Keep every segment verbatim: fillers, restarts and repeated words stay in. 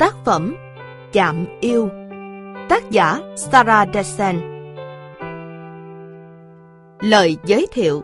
Tác phẩm Chạm Yêu. Tác giả Sarah Dessen. Lời giới thiệu.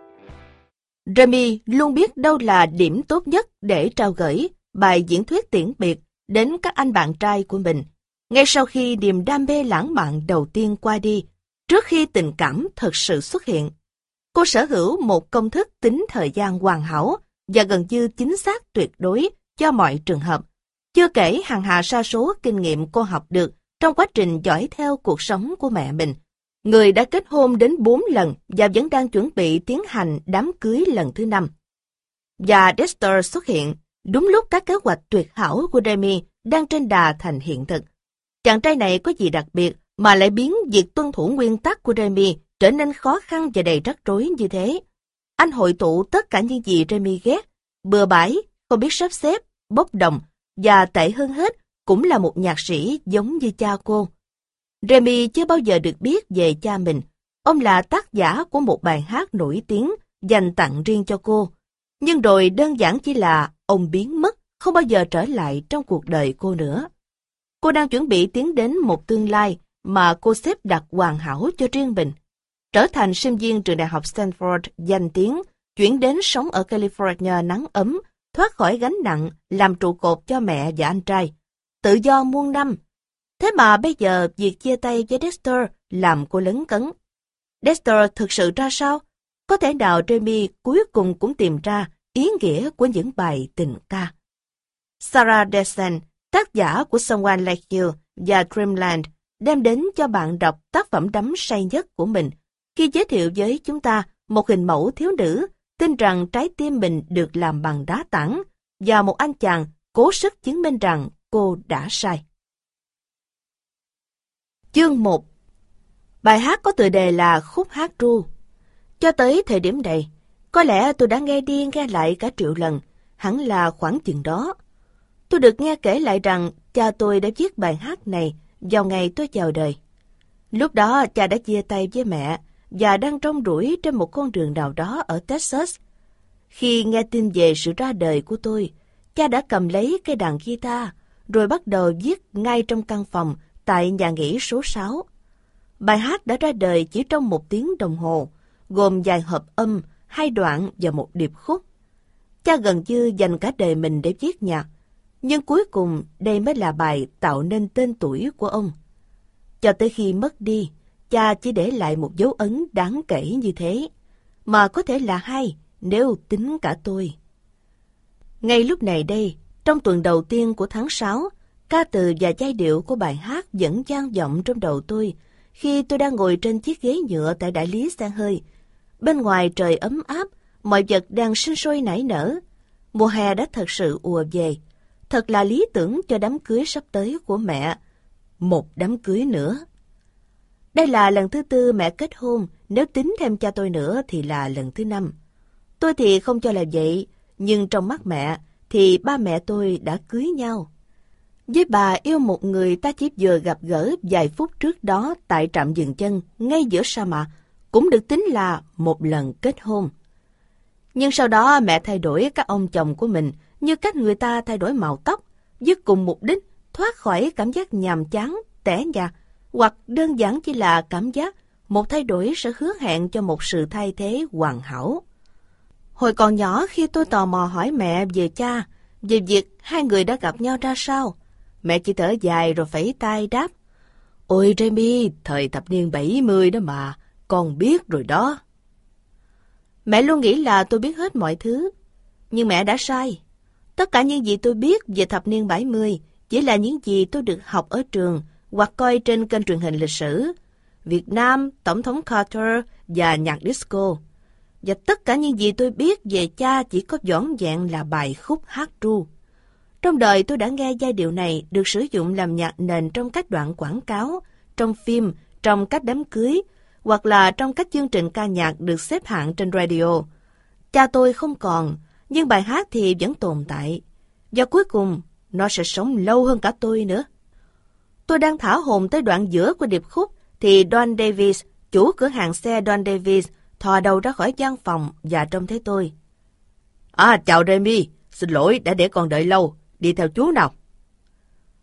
Remy luôn biết đâu là điểm tốt nhất để trao gửi bài diễn thuyết tiễn biệt đến các anh bạn trai của mình, ngay sau khi niềm đam mê lãng mạn đầu tiên qua đi, trước khi tình cảm thực sự xuất hiện. Cô sở hữu một công thức tính thời gian hoàn hảo và gần như chính xác tuyệt đối cho mọi trường hợp, chưa kể hàng hà sa số kinh nghiệm cô học được trong quá trình dõi theo cuộc sống của mẹ mình, người đã kết hôn đến bốn lần và vẫn đang chuẩn bị tiến hành đám cưới lần thứ năm. Và Dexter xuất hiện đúng lúc các kế hoạch tuyệt hảo của Remy đang trên đà thành hiện thực. Chàng trai này có gì đặc biệt mà lại biến việc tuân thủ nguyên tắc của Remy trở nên khó khăn và đầy rắc rối như thế? Anh hội tụ tất cả những gì Remy ghét, bừa bãi, không biết sắp xếp, bốc đồng, và tệ hơn hết cũng là một nhạc sĩ giống như cha cô. Remy chưa bao giờ được biết về cha mình. Ông là tác giả của một bài hát nổi tiếng dành tặng riêng cho cô. Nhưng rồi đơn giản chỉ là ông biến mất, không bao giờ trở lại trong cuộc đời cô nữa. Cô đang chuẩn bị tiến đến một tương lai mà cô xếp đặt hoàn hảo cho riêng mình. Trở thành sinh viên trường đại học Stanford danh tiếng, chuyển đến sống ở California nắng ấm, thoát khỏi gánh nặng, làm trụ cột cho mẹ và anh trai. Tự do muôn năm. Thế mà bây giờ việc chia tay với Dexter làm cô lấn cấn. Dexter thực sự ra sao? Có thể nào Remy cuối cùng cũng tìm ra ý nghĩa của những bài tình ca? Sarah Dessen, tác giả của Someone Like You và Dreamland, đem đến cho bạn đọc tác phẩm đắm say nhất của mình khi giới thiệu với chúng ta một hình mẫu thiếu nữ tin rằng trái tim mình được làm bằng đá tảng và một anh chàng cố sức chứng minh rằng cô đã sai. Chương một. Bài hát có tựa đề là Khúc hát ru. Cho tới thời điểm này, có lẽ tôi đã nghe đi nghe lại cả triệu lần, hẳn là khoảng chừng đó. Tôi được nghe kể lại rằng cha tôi đã viết bài hát này vào ngày tôi chào đời. Lúc đó cha đã chia tay với mẹ và đang rong ruổi trên một con đường nào đó ở Texas. Khi nghe tin về sự ra đời của tôi, cha đã cầm lấy cây đàn guitar rồi bắt đầu viết ngay trong căn phòng tại nhà nghỉ số sáu. Bài hát đã ra đời chỉ trong một tiếng đồng hồ, gồm vài hợp âm, hai đoạn và một điệp khúc. Cha gần như dành cả đời mình để viết nhạc, nhưng cuối cùng đây mới là bài tạo nên tên tuổi của ông. Cho tới khi mất đi, cha chỉ để lại một dấu ấn đáng kể như thế, mà có thể là hai nếu tính cả tôi. Ngay lúc này đây, trong tuần đầu tiên của tháng sáu, ca từ và giai điệu của bài hát vẫn vang vọng trong đầu tôi khi tôi đang ngồi trên chiếc ghế nhựa tại đại lý xe hơi. Bên ngoài trời ấm áp, mọi vật đang sinh sôi nảy nở. Mùa hè đã thật sự ùa về. Thật là lý tưởng cho đám cưới sắp tới của mẹ. Một đám cưới nữa. Đây là lần thứ tư mẹ kết hôn, nếu tính thêm cha tôi nữa thì là lần thứ năm. Tôi thì không cho là vậy, nhưng trong mắt mẹ thì ba mẹ tôi đã cưới nhau. Với bà yêu một người ta chỉ vừa gặp gỡ vài phút trước đó tại trạm dừng chân ngay giữa sa mạc cũng được tính là một lần kết hôn. Nhưng sau đó mẹ thay đổi các ông chồng của mình như cách người ta thay đổi màu tóc, với cùng mục đích thoát khỏi cảm giác nhàm chán, tẻ nhạt, hoặc đơn giản chỉ là cảm giác một thay đổi sẽ hứa hẹn cho một sự thay thế hoàn hảo. Hồi còn nhỏ, khi tôi tò mò hỏi mẹ về cha, về việc hai người đã gặp nhau ra sao, mẹ chỉ thở dài rồi phẩy tay đáp: "Ôi Remy, thời thập niên bảy mươi đó mà, con biết rồi đó." Mẹ luôn nghĩ là tôi biết hết mọi thứ, nhưng mẹ đã sai. Tất cả những gì tôi biết về thập niên bảy mươi chỉ là những gì tôi được học ở trường hoặc coi trên kênh truyền hình lịch sử, Việt Nam, Tổng thống Carter và nhạc disco. Và tất cả những gì tôi biết về cha chỉ có vỏn vẹn là bài khúc hát ru. Trong đời tôi đã nghe giai điệu này được sử dụng làm nhạc nền trong các đoạn quảng cáo, trong phim, trong các đám cưới, hoặc là trong các chương trình ca nhạc được xếp hạng trên radio. Cha tôi không còn, nhưng bài hát thì vẫn tồn tại. Và cuối cùng, nó sẽ sống lâu hơn cả tôi nữa. Tôi đang thả hồn tới đoạn giữa của điệp khúc, thì Don Davis, chủ cửa hàng xe Don Davis, thò đầu ra khỏi văn phòng và trông thấy tôi. "À, chào Remy, xin lỗi đã để con đợi lâu, đi theo chú nào."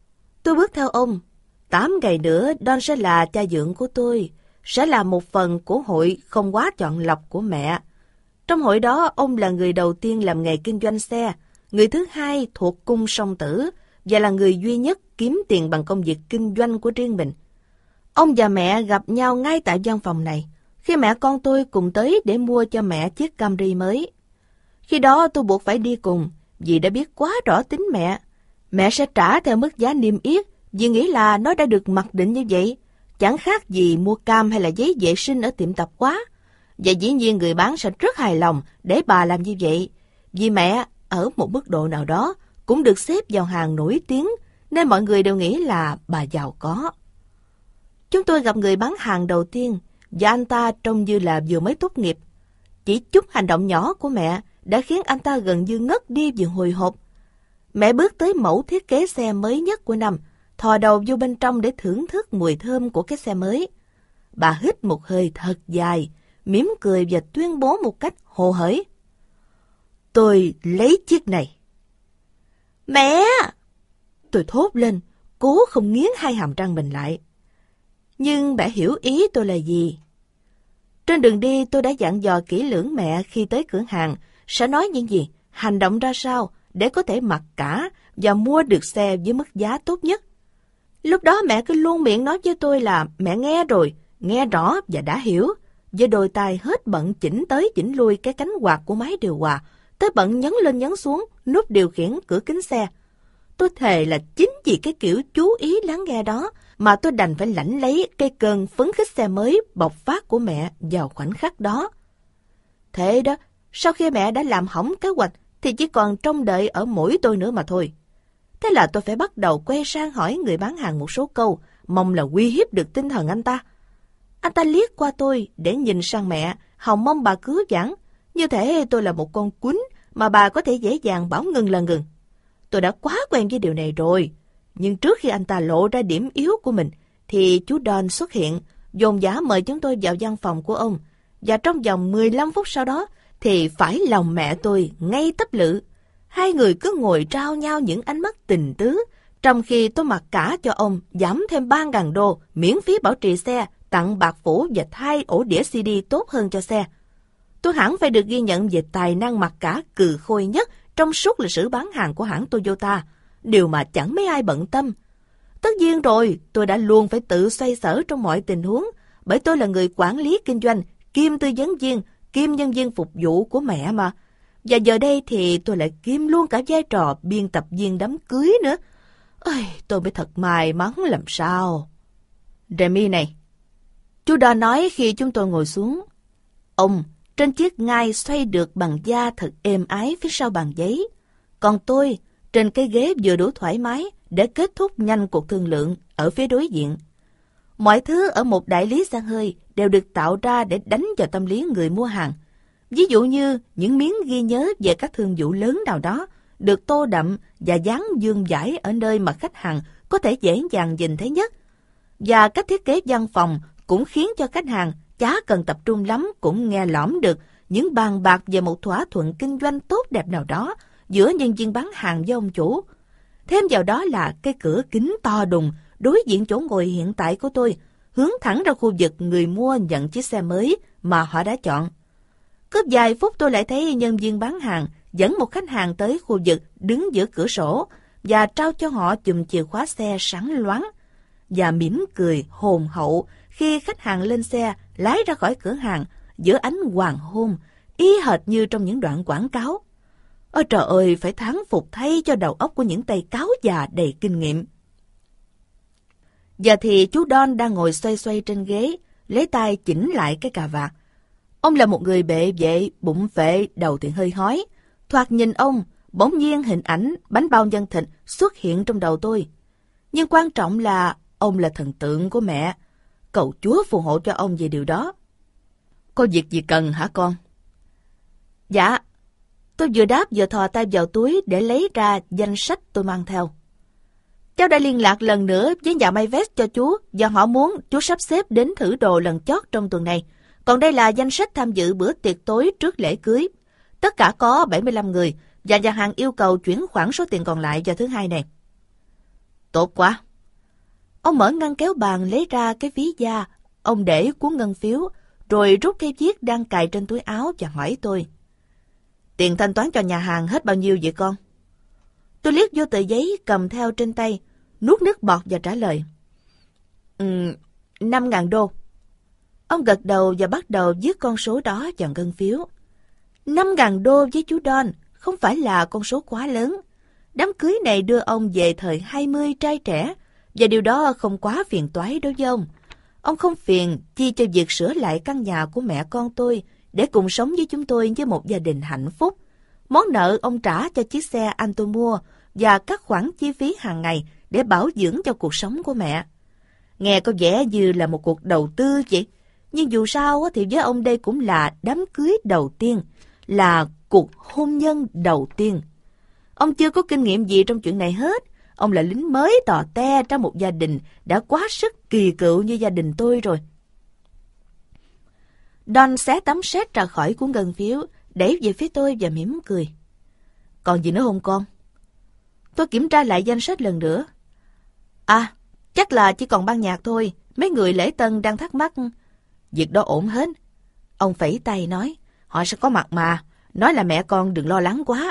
Tôi bước theo ông. Tám ngày nữa, Don sẽ là cha dượng của tôi, sẽ là một phần của hội không quá chọn lọc của mẹ. Trong hội đó, ông là người đầu tiên làm nghề kinh doanh xe, người thứ hai thuộc cung song tử, và là người duy nhất kiếm tiền bằng công việc kinh doanh của riêng mình. Ông và mẹ gặp nhau ngay tại văn phòng này, khi mẹ con tôi cùng tới để mua cho mẹ chiếc Camry mới. Khi đó tôi buộc phải đi cùng, vì đã biết quá rõ tính mẹ. Mẹ sẽ trả theo mức giá niêm yết, vì nghĩ là nó đã được mặc định như vậy. Chẳng khác gì mua cam hay là giấy vệ sinh ở tiệm tạp hóa. Và dĩ nhiên người bán sẽ rất hài lòng để bà làm như vậy. Vì mẹ, ở một mức độ nào đó, cũng được xếp vào hàng nổi tiếng, nên mọi người đều nghĩ là bà giàu có. Chúng tôi gặp người bán hàng đầu tiên, và anh ta trông như là vừa mới tốt nghiệp. Chỉ chút hành động nhỏ của mẹ đã khiến anh ta gần như ngất đi vì hồi hộp. Mẹ bước tới mẫu thiết kế xe mới nhất của năm, thò đầu vô bên trong để thưởng thức mùi thơm của cái xe mới. Bà hít một hơi thật dài, mỉm cười và tuyên bố một cách hồ hởi: "Tôi lấy chiếc này." "Mẹ!" Tôi thốt lên, cố không nghiến hai hàm răng mình lại. Nhưng mẹ hiểu ý tôi là gì. Trên đường đi tôi đã dặn dò kỹ lưỡng mẹ khi tới cửa hàng sẽ nói những gì, hành động ra sao để có thể mặc cả và mua được xe với mức giá tốt nhất. Lúc đó mẹ cứ luôn miệng nói với tôi là mẹ nghe rồi, nghe rõ và đã hiểu, với đôi tay hết bận chỉnh tới chỉnh lui cái cánh quạt của máy điều hòa, tới bận nhấn lên nhấn xuống nút điều khiển cửa kính xe. Tôi thề là chính vì cái kiểu chú ý lắng nghe đó mà tôi đành phải lãnh lấy cây cơn phấn khích xe mới bộc phát của mẹ vào khoảnh khắc đó. Thế đó, sau khi mẹ đã làm hỏng kế hoạch thì chỉ còn trông đợi ở mỗi tôi nữa mà thôi. Thế là tôi phải bắt đầu quay sang hỏi người bán hàng một số câu, mong là uy hiếp được tinh thần anh ta. Anh ta liếc qua tôi để nhìn sang mẹ, hòng mong bà cứu vãn. Như thể tôi là một con cún mà bà có thể dễ dàng bảo ngừng là ngừng. Tôi đã quá quen với điều này rồi. Nhưng trước khi anh ta lộ ra điểm yếu của mình, thì chú Don xuất hiện, dồn dã mời chúng tôi vào văn phòng của ông. Và trong vòng mười lăm phút sau đó, thì phải lòng mẹ tôi ngay tấp lự. Hai người cứ ngồi trao nhau những ánh mắt tình tứ, trong khi tôi mặc cả cho ông giảm thêm ba ngàn đô, miễn phí bảo trì xe, tặng bạc phủ và thay ổ đĩa xê đê tốt hơn cho xe. Tôi hẳn phải được ghi nhận về tài năng mặc cả cừ khôi nhất trong suốt lịch sử bán hàng của hãng Toyota, điều mà chẳng mấy ai bận tâm. Tất nhiên rồi, tôi đã luôn phải tự xoay sở trong mọi tình huống, bởi tôi là người quản lý kinh doanh, kiêm tư vấn viên, kiêm nhân viên phục vụ của mẹ mà. Và giờ đây thì tôi lại kiêm luôn cả vai trò biên tập viên đám cưới nữa. Ôi, tôi mới thật may mắn làm sao. Remy này, chú Don nói khi chúng tôi ngồi xuống. Ông trên chiếc ngai xoay được bằng da thật êm ái phía sau bàn giấy. Còn tôi trên cái ghế vừa đủ thoải mái để kết thúc nhanh cuộc thương lượng ở phía đối diện. Mọi thứ ở một đại lý xe hơi đều được tạo ra để đánh vào tâm lý người mua hàng. Ví dụ như những miếng ghi nhớ về các thương vụ lớn nào đó được tô đậm và dán dương dải ở nơi mà khách hàng có thể dễ dàng nhìn thấy nhất. Và cách thiết kế văn phòng cũng khiến cho khách hàng chả cần tập trung lắm cũng nghe lõm được những bàn bạc về một thỏa thuận kinh doanh tốt đẹp nào đó giữa nhân viên bán hàng với ông chủ. Thêm vào đó là cái cửa kính to đùng đối diện chỗ ngồi hiện tại của tôi, hướng thẳng ra khu vực người mua nhận chiếc xe mới mà họ đã chọn. Cứ vài phút tôi lại thấy nhân viên bán hàng dẫn một khách hàng tới khu vực đứng giữa cửa sổ và trao cho họ chùm chìa khóa xe sáng loáng, và mỉm cười hồn hậu khi khách hàng lên xe lái ra khỏi cửa hàng giữa ánh hoàng hôn, y hệt như trong những đoạn quảng cáo. Ôi trời ơi, phải thán phục thay cho đầu óc của những tay cáo già đầy kinh nghiệm. Giờ thì chú Don đang ngồi xoay xoay trên ghế, lấy tay chỉnh lại cái cà vạt. Ông là một người bệ vệ, bụng phệ, đầu thì hơi hói. Thoạt nhìn ông, bỗng nhiên hình ảnh bánh bao nhân thịt xuất hiện trong đầu tôi. Nhưng quan trọng là ông là thần tượng của mẹ. Cầu Chúa phù hộ cho ông về điều đó. Có việc gì cần hả con? Dạ. Tôi vừa đáp vừa thò tay vào túi để lấy ra danh sách tôi mang theo. Cháu đã liên lạc lần nữa với nhà may vest cho chú và họ muốn chú sắp xếp đến thử đồ lần chót trong tuần này. Còn đây là danh sách tham dự bữa tiệc tối trước lễ cưới. Tất cả có bảy mươi lăm người và nhà hàng yêu cầu chuyển khoản số tiền còn lại vào thứ hai này. Tốt quá. Ông mở ngăn kéo bàn lấy ra cái ví da, ông để cuốn ngân phiếu, rồi rút cây viết đang cài trên túi áo và hỏi tôi. Tiền thanh toán cho nhà hàng hết bao nhiêu vậy con? Tôi liếc vô tờ giấy cầm theo trên tay, nuốt nước bọt và trả lời. Ừ, năm ngàn đô. Ông gật đầu và bắt đầu viết con số đó vào ngân phiếu. Năm ngàn đô với chú Don không phải là con số quá lớn. Đám cưới này đưa ông về thời hai mươi trai trẻ, và điều đó không quá phiền toái đối với ông. Ông không phiền chi cho việc sửa lại căn nhà của mẹ con tôi để cùng sống với chúng tôi với một gia đình hạnh phúc. Món nợ ông trả cho chiếc xe anh tôi mua và các khoản chi phí hàng ngày để bảo dưỡng cho cuộc sống của mẹ. Nghe có vẻ như là một cuộc đầu tư vậy, nhưng dù sao thì với ông đây cũng là đám cưới đầu tiên, là cuộc hôn nhân đầu tiên. Ông chưa có kinh nghiệm gì trong chuyện này hết. Ông là lính mới tò te trong một gia đình đã quá sức kỳ cựu như gia đình tôi rồi. Don xé tấm séc ra khỏi cuốn ngân phiếu, đẩy về phía tôi và mỉm cười. Còn gì nữa không con? Tôi kiểm tra lại danh sách lần nữa. À, chắc là chỉ còn ban nhạc thôi. Mấy người lễ tân đang thắc mắc. Việc đó ổn hết. Ông phẩy tay nói, họ sẽ có mặt mà. Nói là mẹ con đừng lo lắng quá.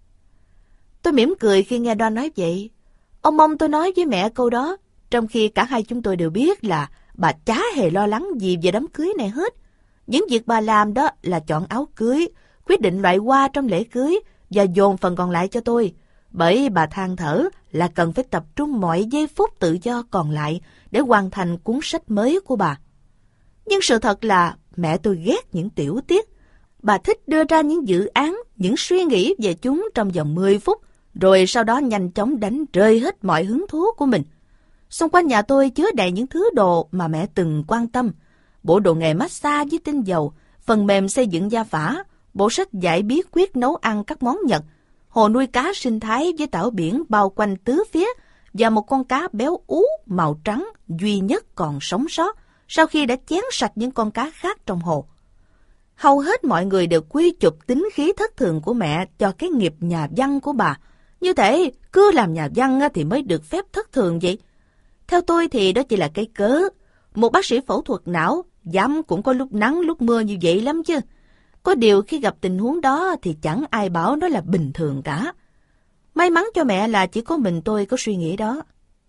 Tôi mỉm cười khi nghe Don nói vậy. Ông mong tôi nói với mẹ câu đó, trong khi cả hai chúng tôi đều biết là bà chả hề lo lắng gì về đám cưới này hết. Những việc bà làm đó là chọn áo cưới, quyết định loại hoa trong lễ cưới và dồn phần còn lại cho tôi. Bởi bà than thở là cần phải tập trung mọi giây phút tự do còn lại để hoàn thành cuốn sách mới của bà. Nhưng sự thật là mẹ tôi ghét những tiểu tiết. Bà thích đưa ra những dự án, những suy nghĩ về chúng trong vòng mười phút, rồi sau đó nhanh chóng đánh rơi hết mọi hứng thú của mình. Xung quanh nhà tôi chứa đầy những thứ đồ mà mẹ từng quan tâm. Bộ đồ nghề massage với tinh dầu, phần mềm xây dựng da phả, bộ sách dạy bí quyết nấu ăn các món Nhật, hồ nuôi cá sinh thái với tảo biển bao quanh tứ phía và một con cá béo ú màu trắng duy nhất còn sống sót sau khi đã chén sạch những con cá khác trong hồ. Hầu hết mọi người đều quy chụp tính khí thất thường của mẹ cho cái nghiệp nhà văn của bà. Như thế, cứ làm nhà văn thì mới được phép thất thường vậy. Theo tôi thì đó chỉ là cái cớ. Một bác sĩ phẫu thuật não, dám cũng có lúc nắng lúc mưa như vậy lắm chứ. Có điều khi gặp tình huống đó thì chẳng ai bảo nó là bình thường cả. May mắn cho mẹ là chỉ có mình tôi có suy nghĩ đó.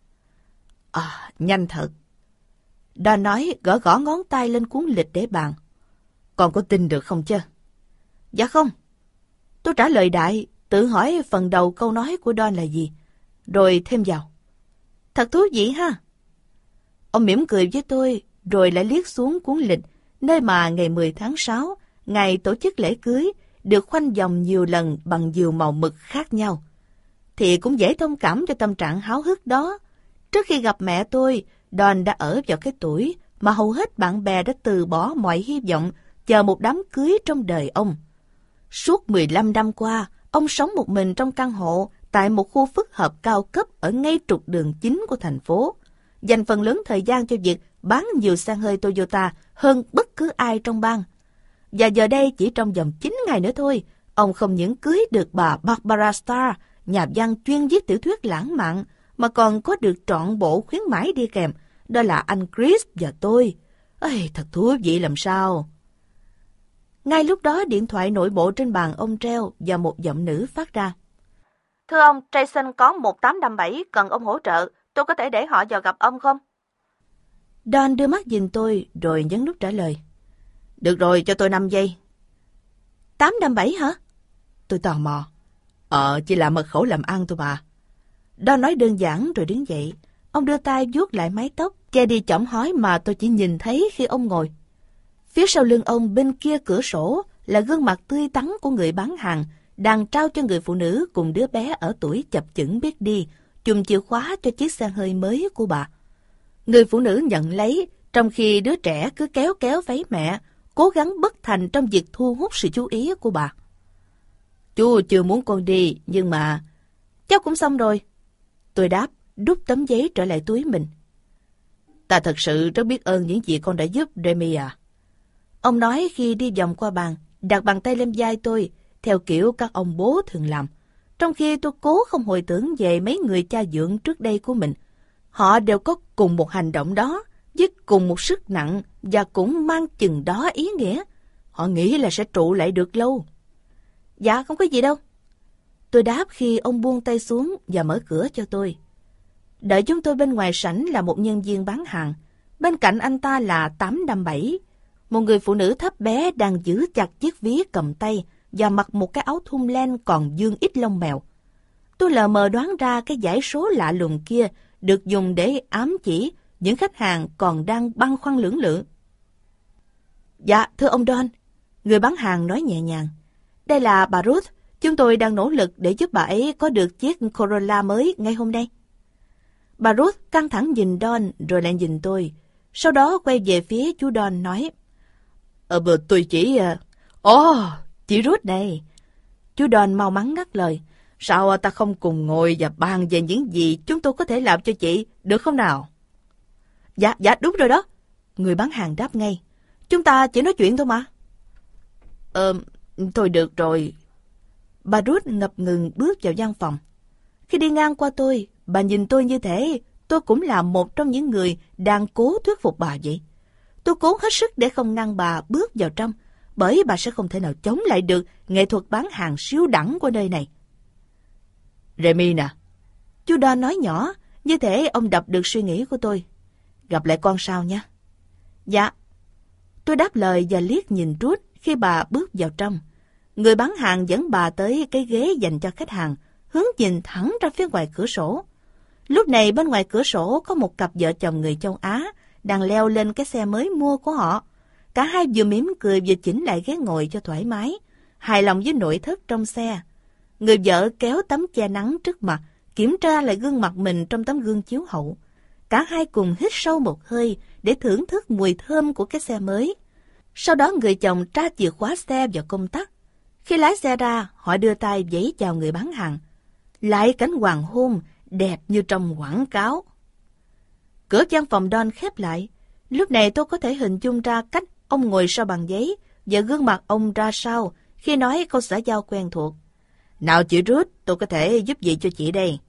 À, nhanh thật. Don nói gõ gõ ngón tay lên cuốn lịch để bàn. Còn có tin được không chứ? Dạ không. Tôi trả lời đại, tự hỏi phần đầu câu nói của Don là gì, rồi thêm vào. Thật thú vị ha. Ông mỉm cười với tôi, rồi lại liếc xuống cuốn lịch, nơi mà ngày mười tháng sáu, ngày tổ chức lễ cưới, được khoanh vòng nhiều lần bằng nhiều màu mực khác nhau. Thì cũng dễ thông cảm cho tâm trạng háo hức đó. Trước khi gặp mẹ tôi, Don đã ở vào cái tuổi mà hầu hết bạn bè đã từ bỏ mọi hy vọng chờ một đám cưới trong đời ông. Suốt mười lăm năm qua, ông sống một mình trong căn hộ tại một khu phức hợp cao cấp ở ngay trục đường chính của thành phố, dành phần lớn thời gian cho việc bán nhiều xe hơi Toyota hơn bất cứ ai trong bang. Và giờ đây chỉ trong vòng chín ngày nữa thôi, ông không những cưới được bà Barbara Starr, nhà văn chuyên viết tiểu thuyết lãng mạn, mà còn có được trọn bộ khuyến mãi đi kèm, đó là anh Chris và tôi. Ây, thật thú vị làm sao. Ngay lúc đó điện thoại nội bộ trên bàn ông treo và một giọng nữ phát ra. Thưa ông, Jason có một tám năm bảy cần ông hỗ trợ, tôi có thể để họ vào gặp ông không? Don đưa mắt nhìn tôi rồi nhấn nút trả lời. Được rồi, cho tôi năm giây. tám năm bảy hả? Tôi tò mò. Ờ, chỉ là mật khẩu làm ăn thôi bà. Don nói đơn giản rồi đứng dậy. Ông đưa tay vuốt lại mái tóc, che đi chõm hói mà tôi chỉ nhìn thấy khi ông ngồi. Phía sau lưng ông bên kia cửa sổ là gương mặt tươi tắn của người bán hàng, đang trao cho người phụ nữ cùng đứa bé ở tuổi chập chững biết đi, chùm chìa khóa cho chiếc xe hơi mới của bà. Người phụ nữ nhận lấy, trong khi đứa trẻ cứ kéo kéo váy mẹ, cố gắng bất thành trong việc thu hút sự chú ý của bà. Chú chưa muốn con đi, nhưng mà... Cháu cũng xong rồi. Tôi đáp, đút tấm giấy trở lại túi mình. Ta thật sự rất biết ơn những gì con đã giúp, Remy à. Ông nói khi đi vòng qua bàn, đặt bàn tay lên vai tôi, theo kiểu các ông bố thường làm. Trong khi tôi cố không hồi tưởng về mấy người cha dượng trước đây của mình, Họ đều có cùng một hành động đó, với cùng một sức nặng và cũng mang chừng đó ý nghĩa. Họ nghĩ là sẽ trụ lại được lâu. Dạ, không có gì đâu. Tôi đáp khi ông buông tay xuống và mở cửa cho tôi. Đợi chúng tôi bên ngoài sảnh là một nhân viên bán hàng. Bên cạnh anh ta là tám năm bảy, một người phụ nữ thấp bé đang giữ chặt chiếc ví cầm tay và mặc một cái áo thun len còn vương ít lông mèo. Tôi lờ mờ đoán ra cái dãy số lạ lùng kia được dùng để ám chỉ những khách hàng còn đang băn khoăn lưỡng lự. Dạ, thưa ông Don, người bán hàng nói nhẹ nhàng. Đây là bà Ruth, chúng tôi đang nỗ lực để giúp bà ấy có được chiếc Corolla mới ngay hôm nay. Bà Ruth căng thẳng nhìn Don rồi lại nhìn tôi, sau đó quay về phía chú Don nói. Ờ, bờ tôi chỉ... Ồ, oh, chị Ruth này. Chú Don mau mắn ngắt lời. Sao ta không cùng ngồi và bàn về những gì chúng tôi có thể làm cho chị, được không nào? Dạ, dạ đúng rồi đó. Người bán hàng đáp ngay. Chúng ta chỉ nói chuyện thôi mà. Ờ, thôi được rồi. Bà Ruth ngập ngừng bước vào văn phòng. Khi đi ngang qua tôi, bà nhìn tôi như thế, tôi cũng là một trong những người đang cố thuyết phục bà vậy. Tôi cố hết sức để không ngăn bà bước vào trong, bởi bà sẽ không thể nào chống lại được nghệ thuật bán hàng siêu đẳng của nơi này. Remy nè, chú Don nói nhỏ, như thể ông đọc được suy nghĩ của tôi. Gặp lại con sau nha. Dạ. Tôi đáp lời và liếc nhìn Ruth khi bà bước vào trong. Người bán hàng dẫn bà tới cái ghế dành cho khách hàng, hướng nhìn thẳng ra phía ngoài cửa sổ. Lúc này bên ngoài cửa sổ có một cặp vợ chồng người châu Á đang leo lên cái xe mới mua của họ. Cả hai vừa mỉm cười vừa chỉnh lại ghế ngồi cho thoải mái, hài lòng với nội thất trong xe. Người vợ kéo tấm che nắng trước mặt, kiểm tra lại gương mặt mình trong tấm gương chiếu hậu. Cả hai cùng hít sâu một hơi để thưởng thức mùi thơm của cái xe mới. Sau đó người chồng tra chìa khóa xe vào công tắc. Khi lái xe ra, họ đưa tay vẫy chào người bán hàng. Lại cảnh hoàng hôn đẹp như trong quảng cáo. Cửa văn phòng Don khép lại. Lúc này tôi có thể hình dung ra cách ông ngồi sau bàn giấy và gương mặt ông ra sao khi nói câu xã giao quen thuộc. Nào chị Ruth, tôi có thể giúp gì cho chị đây?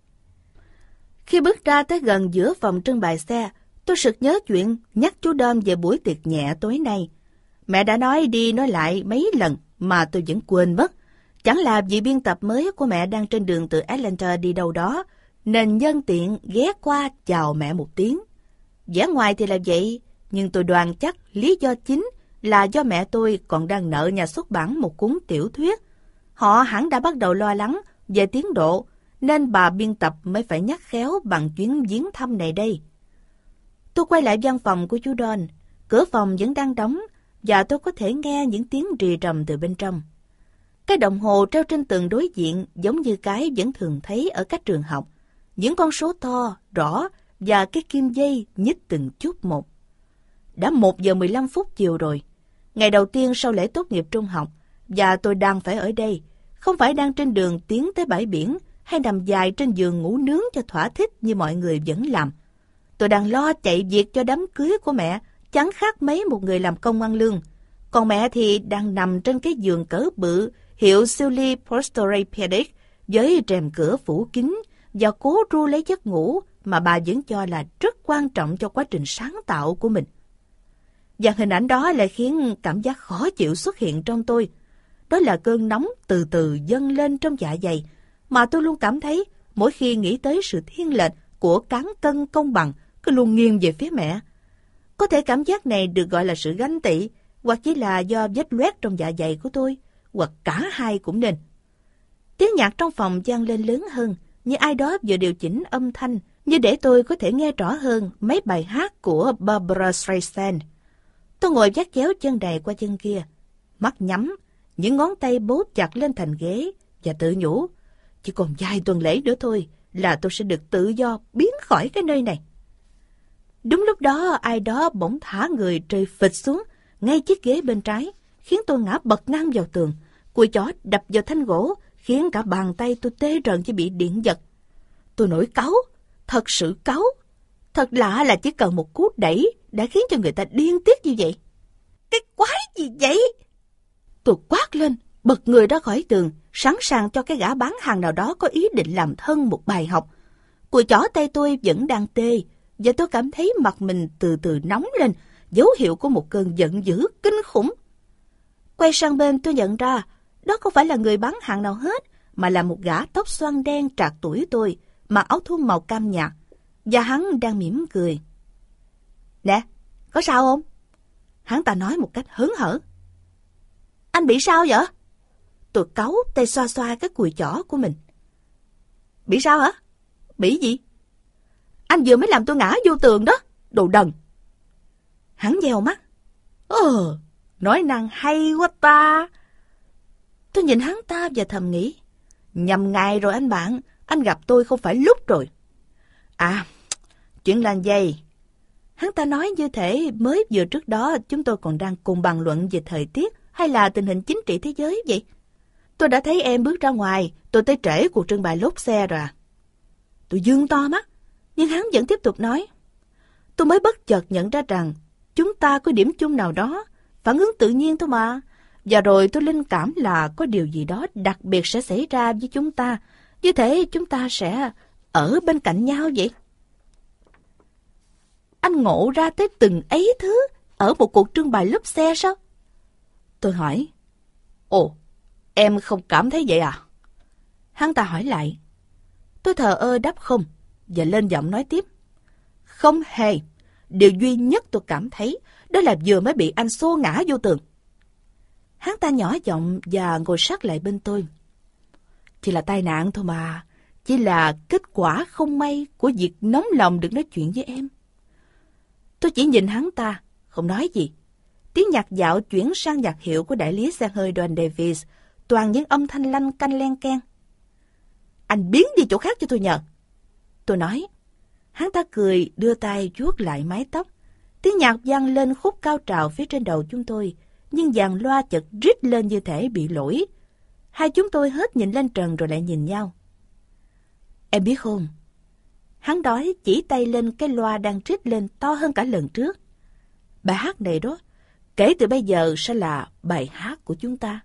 Khi bước ra tới gần giữa phòng trưng bày xe, tôi sực nhớ chuyện nhắc chú Don về buổi tiệc nhẹ tối nay. Mẹ đã nói đi nói lại mấy lần mà tôi vẫn quên mất. Chẳng là vị biên tập mới của mẹ đang trên đường từ Atlanta đi đâu đó, nên nhân tiện ghé qua chào mẹ một tiếng. Vẻ ngoài thì là vậy, nhưng tôi đoán chắc lý do chính là do mẹ tôi còn đang nợ nhà xuất bản một cuốn tiểu thuyết. Họ hẳn đã bắt đầu lo lắng về tiến độ, nên bà biên tập mới phải nhắc khéo bằng chuyến viếng thăm này đây. Tôi quay lại văn phòng của chú Don. Cửa phòng vẫn đang đóng và tôi có thể nghe những tiếng rì rầm từ bên trong. Cái đồng hồ treo trên tường đối diện giống như cái vẫn thường thấy ở các trường học. Những con số to, rõ và cái kim dây nhích từng chút một. Đã một giờ mười lăm phút chiều rồi. Ngày đầu tiên sau lễ tốt nghiệp trung học, và tôi đang phải ở đây, không phải đang trên đường tiến tới bãi biển hay nằm dài trên giường ngủ nướng cho thỏa thích như mọi người vẫn làm. Tôi đang lo chạy việc cho đám cưới của mẹ, chẳng khác mấy một người làm công ăn lương. Còn mẹ thì đang nằm trên cái giường cỡ bự hiệu Silly Posturepedic với rèm cửa phủ kín và cố ru lấy giấc ngủ mà bà vẫn cho là rất quan trọng cho quá trình sáng tạo của mình. Và hình ảnh đó lại khiến cảm giác khó chịu xuất hiện trong tôi. Đó là cơn nóng từ từ dâng lên trong dạ dày mà tôi luôn cảm thấy mỗi khi nghĩ tới sự thiên lệch của cán cân công bằng cứ luôn nghiêng về phía mẹ. Có thể cảm giác này được gọi là sự ganh tị, hoặc chỉ là do vết loét trong dạ dày của tôi, hoặc cả hai cũng nên. Tiếng nhạc trong phòng vang lên lớn hơn, như ai đó vừa điều chỉnh âm thanh, như để tôi có thể nghe rõ hơn mấy bài hát của Barbra Streisand. Tôi ngồi vắt chéo chân này qua chân kia, mắt nhắm, những ngón tay bấu chặt lên thành ghế và tự nhủ, chỉ còn vài tuần lễ nữa thôi là tôi sẽ được tự do biến khỏi cái nơi này. Đúng lúc đó ai đó bỗng thả người rơi phịch xuống ngay chiếc ghế bên trái, khiến tôi ngã bật ngang vào tường, cùi chỏ đập vào thanh gỗ, khiến cả bàn tay tôi tê rần như bị điện giật. Tôi nổi cáu, thật sự cáu. Thật lạ là chỉ cần một cú đẩy đã khiến cho người ta điên tiết như vậy. Cái quái gì vậy? Tôi quát lên, bật người ra khỏi tường, sẵn sàng cho cái gã bán hàng nào đó có ý định làm thân một bài học. Cùi chỏ tay tôi vẫn đang tê, và tôi cảm thấy mặt mình từ từ nóng lên, dấu hiệu của một cơn giận dữ kinh khủng. Quay sang bên tôi nhận ra, đó không phải là người bán hàng nào hết, mà là một gã tóc xoăn đen trạc tuổi tôi, mặc áo thun màu cam nhạt, và hắn đang mỉm cười. Nè, có sao không? Hắn ta nói một cách hớn hở. Anh bị sao vậy? Tôi cáu tay xoa xoa cái cùi chỏ của mình. Bị sao hả? Bị gì? Anh vừa mới làm tôi ngã vô tường đó, đồ đần. Hắn nheo mắt. Ờ, nói năng hay quá ta. Tôi nhìn hắn ta và thầm nghĩ, nhầm ngày rồi anh bạn, anh gặp tôi không phải lúc rồi. À, chuyện là vậy. Hắn ta nói như thể mới vừa trước đó chúng tôi còn đang cùng bàn luận về thời tiết hay là tình hình chính trị thế giới vậy. Tôi đã thấy em bước ra ngoài, tôi tới trễ cuộc trưng bày lốp xe rồi à. Tôi dương to mắt, nhưng hắn vẫn tiếp tục nói. Tôi mới bất chợt nhận ra rằng chúng ta có điểm chung nào đó, phản ứng tự nhiên thôi mà. Và rồi tôi linh cảm là có điều gì đó đặc biệt sẽ xảy ra với chúng ta, như thể chúng ta sẽ ở bên cạnh nhau vậy. Anh ngộ ra tới từng ấy thứ ở một cuộc trưng bày lốp xe sao? Tôi hỏi. Ồ, em không cảm thấy vậy à? Hắn ta hỏi lại. Tôi thờ ơ đáp không, và lên giọng nói tiếp. Không hề, điều duy nhất tôi cảm thấy đó là vừa mới bị anh xô ngã vô tường. Hắn ta nhỏ giọng và ngồi sát lại bên tôi. Chỉ là tai nạn thôi mà, chỉ là kết quả không may của việc nóng lòng được nói chuyện với em. Tôi chỉ nhìn hắn ta, không nói gì. Tiếng nhạc dạo chuyển sang nhạc hiệu của đại lý xe hơi Don Davis, toàn những âm thanh lanh canh len keng. Anh biến đi chỗ khác cho tôi nhờ. Tôi nói. Hắn ta cười, đưa tay vuốt lại mái tóc. Tiếng nhạc vang lên khúc cao trào phía trên đầu chúng tôi, nhưng dàn loa chợt rít lên như thể bị lỗi. Hai chúng tôi hết nhìn lên trần rồi lại nhìn nhau. Em biết không? Hắn đói chỉ tay lên cái loa đang rít lên to hơn cả lần trước. Bài hát này đó, kể từ bây giờ sẽ là bài hát của chúng ta.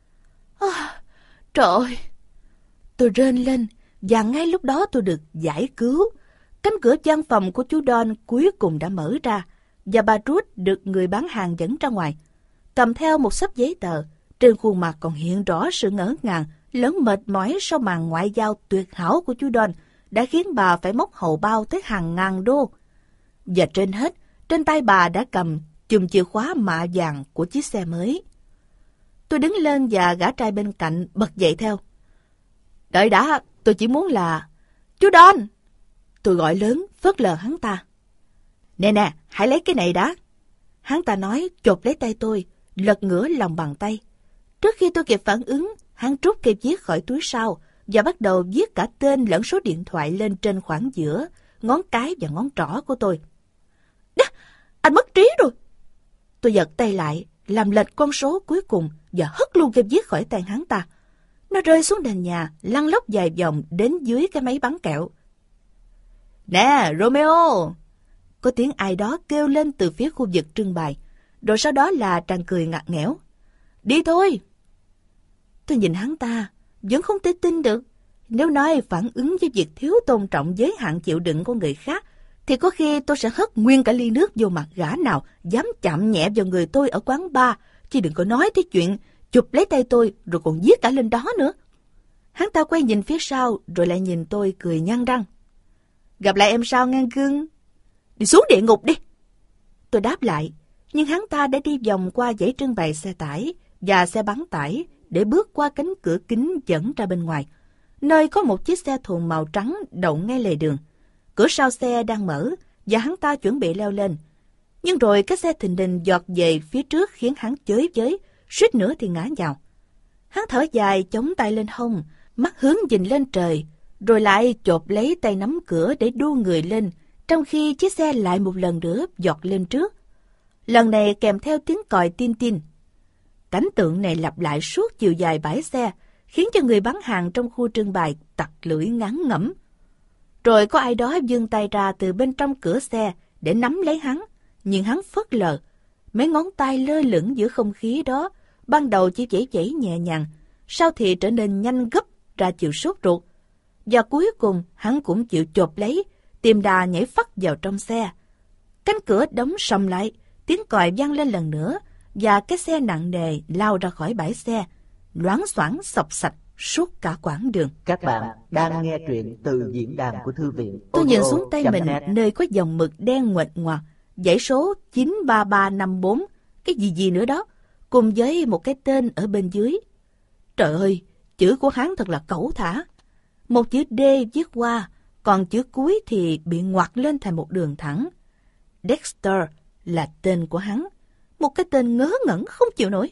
À, trời ơi! Tôi rên lên, và ngay lúc đó tôi được giải cứu. Cánh cửa văn phòng của chú Don cuối cùng đã mở ra, và bà Ruth được người bán hàng dẫn ra ngoài, cầm theo một xấp giấy tờ. Trên khuôn mặt còn hiện rõ sự ngỡ ngàng lẫn mệt mỏi sau màn ngoại giao tuyệt hảo của chú Don đã khiến bà phải móc hầu bao tới hàng ngàn đô. Và trên hết, trên tay bà đã cầm chùm chìa khóa mạ vàng của chiếc xe mới. Tôi đứng lên và gã trai bên cạnh bật dậy theo. Đợi đã, tôi chỉ muốn là... Chú Don! Tôi gọi lớn, phớt lờ hắn ta. Nè nè, hãy lấy cái này đã. Hắn ta nói, chộp lấy tay tôi, lật ngửa lòng bàn tay. Trước khi tôi kịp phản ứng, hắn rút cây viết khỏi túi sau và bắt đầu viết cả tên lẫn số điện thoại lên trên khoảng giữa ngón cái và ngón trỏ của tôi. Đá, anh mất trí rồi. Tôi giật tay lại, làm lệch con số cuối cùng và hất luôn cây viết khỏi tay hắn ta. Nó rơi xuống nền nhà, lăn lóc dài vòng đến dưới cái máy bắn kẹo. Nè, Romeo! Có tiếng ai đó kêu lên từ phía khu vực trưng bày, rồi sau đó là tràng cười ngặt nghẽo. Đi thôi! Tôi nhìn hắn ta, vẫn không thể tin được. Nếu nói phản ứng với việc thiếu tôn trọng giới hạn chịu đựng của người khác, thì có khi tôi sẽ hất nguyên cả ly nước vô mặt gã nào dám chạm nhẹ vào người tôi ở quán bar, chứ đừng có nói tới chuyện chụp lấy tay tôi rồi còn viết cả lên đó nữa. Hắn ta quay nhìn phía sau rồi lại nhìn tôi cười nhăn răng. Gặp lại em sau ngang cưng. Đi xuống địa ngục đi. Tôi đáp lại, nhưng hắn ta đã đi vòng qua dãy trưng bày xe tải và xe bán tải để bước qua cánh cửa kính dẫn ra bên ngoài, nơi có một chiếc xe thùng màu trắng đậu ngay lề đường. Cửa sau xe đang mở và hắn ta chuẩn bị leo lên. Nhưng rồi cái xe thình lình giọt về phía trước khiến hắn chới với, suýt nữa thì ngã vào. Hắn thở dài chống tay lên hông, mắt hướng nhìn lên trời, rồi lại chộp lấy tay nắm cửa để đu người lên, trong khi chiếc xe lại một lần nữa giọt lên trước. Lần này kèm theo tiếng còi tin tin. Cảnh tượng này lặp lại suốt chiều dài bãi xe, khiến cho người bán hàng trong khu trưng bày tặc lưỡi ngán ngẩm. Rồi có ai đó giương tay ra từ bên trong cửa xe để nắm lấy hắn, nhưng hắn phớt lờ. Mấy ngón tay lơ lửng giữa không khí đó, ban đầu chỉ vẫy vẫy nhẹ nhàng, sau thì trở nên nhanh gấp ra chiều sốt ruột. Và cuối cùng hắn cũng chịu chộp lấy, tìm đà nhảy phắt vào trong xe. Cánh cửa đóng sầm lại, tiếng còi vang lên lần nữa, và cái xe nặng nề lao ra khỏi bãi xe, loáng xoảng sọc sạch suốt cả quãng đường. Các bạn đang nghe truyện từ diễn đàn của thư viện. Tôi nhìn xuống tay mình, nơi có dòng mực đen nguệch ngoạc, dãy số chín ba ba năm bốn, cái gì gì nữa đó, cùng với một cái tên ở bên dưới. Trời ơi, chữ của hắn thật là cẩu thả. Một chữ D viết qua, còn chữ cuối thì bị ngoặt lên thành một đường thẳng. Dexter là tên của hắn, một cái tên ngớ ngẩn không chịu nổi.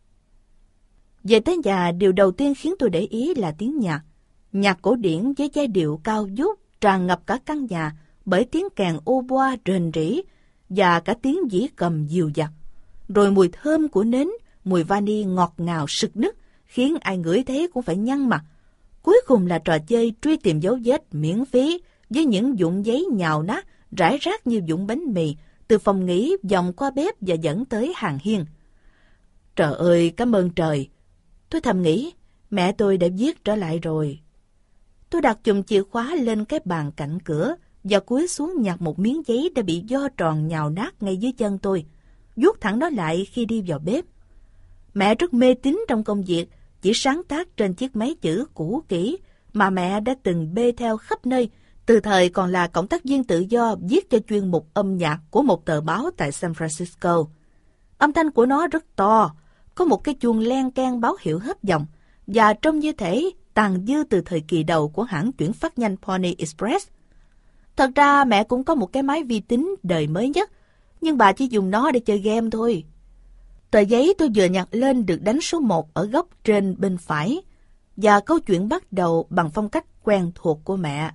Về tới nhà, điều đầu tiên khiến tôi để ý là tiếng nhạc. Nhạc cổ điển với giai điệu cao vút tràn ngập cả căn nhà bởi tiếng kèn ô boa rền rĩ và cả tiếng dĩ cầm dìu dặt. Rồi mùi thơm của nến, mùi vani ngọt ngào sực nức khiến ai ngửi thấy cũng phải nhăn mặt. Cuối cùng là trò chơi truy tìm dấu vết miễn phí với những vụn giấy nhào nát rải rác như vụn bánh mì từ phòng nghỉ vòng qua bếp và dẫn tới hàng hiên. Trời ơi, cảm ơn trời! Tôi thầm nghĩ, mẹ tôi đã viết trở lại rồi. Tôi đặt chùm chìa khóa lên cái bàn cạnh cửa và cúi xuống nhặt một miếng giấy đã bị vo tròn nhào nát ngay dưới chân tôi, vuốt thẳng nó lại khi đi vào bếp. Mẹ rất mê tín trong công việc, chỉ sáng tác trên chiếc máy chữ cũ kỹ mà mẹ đã từng bê theo khắp nơi, từ thời còn là cộng tác viên tự do viết cho chuyên mục âm nhạc của một tờ báo tại San Francisco. Âm thanh của nó rất to, có một cái chuông len keng báo hiệu hết giọng, và trông như thể tàn dư từ thời kỳ đầu của hãng chuyển phát nhanh Pony Express. Thật ra mẹ cũng có một cái máy vi tính đời mới nhất, nhưng bà chỉ dùng nó để chơi game thôi. Tờ giấy tôi vừa nhặt lên được đánh số một ở góc trên bên phải, và câu chuyện bắt đầu bằng phong cách quen thuộc của mẹ.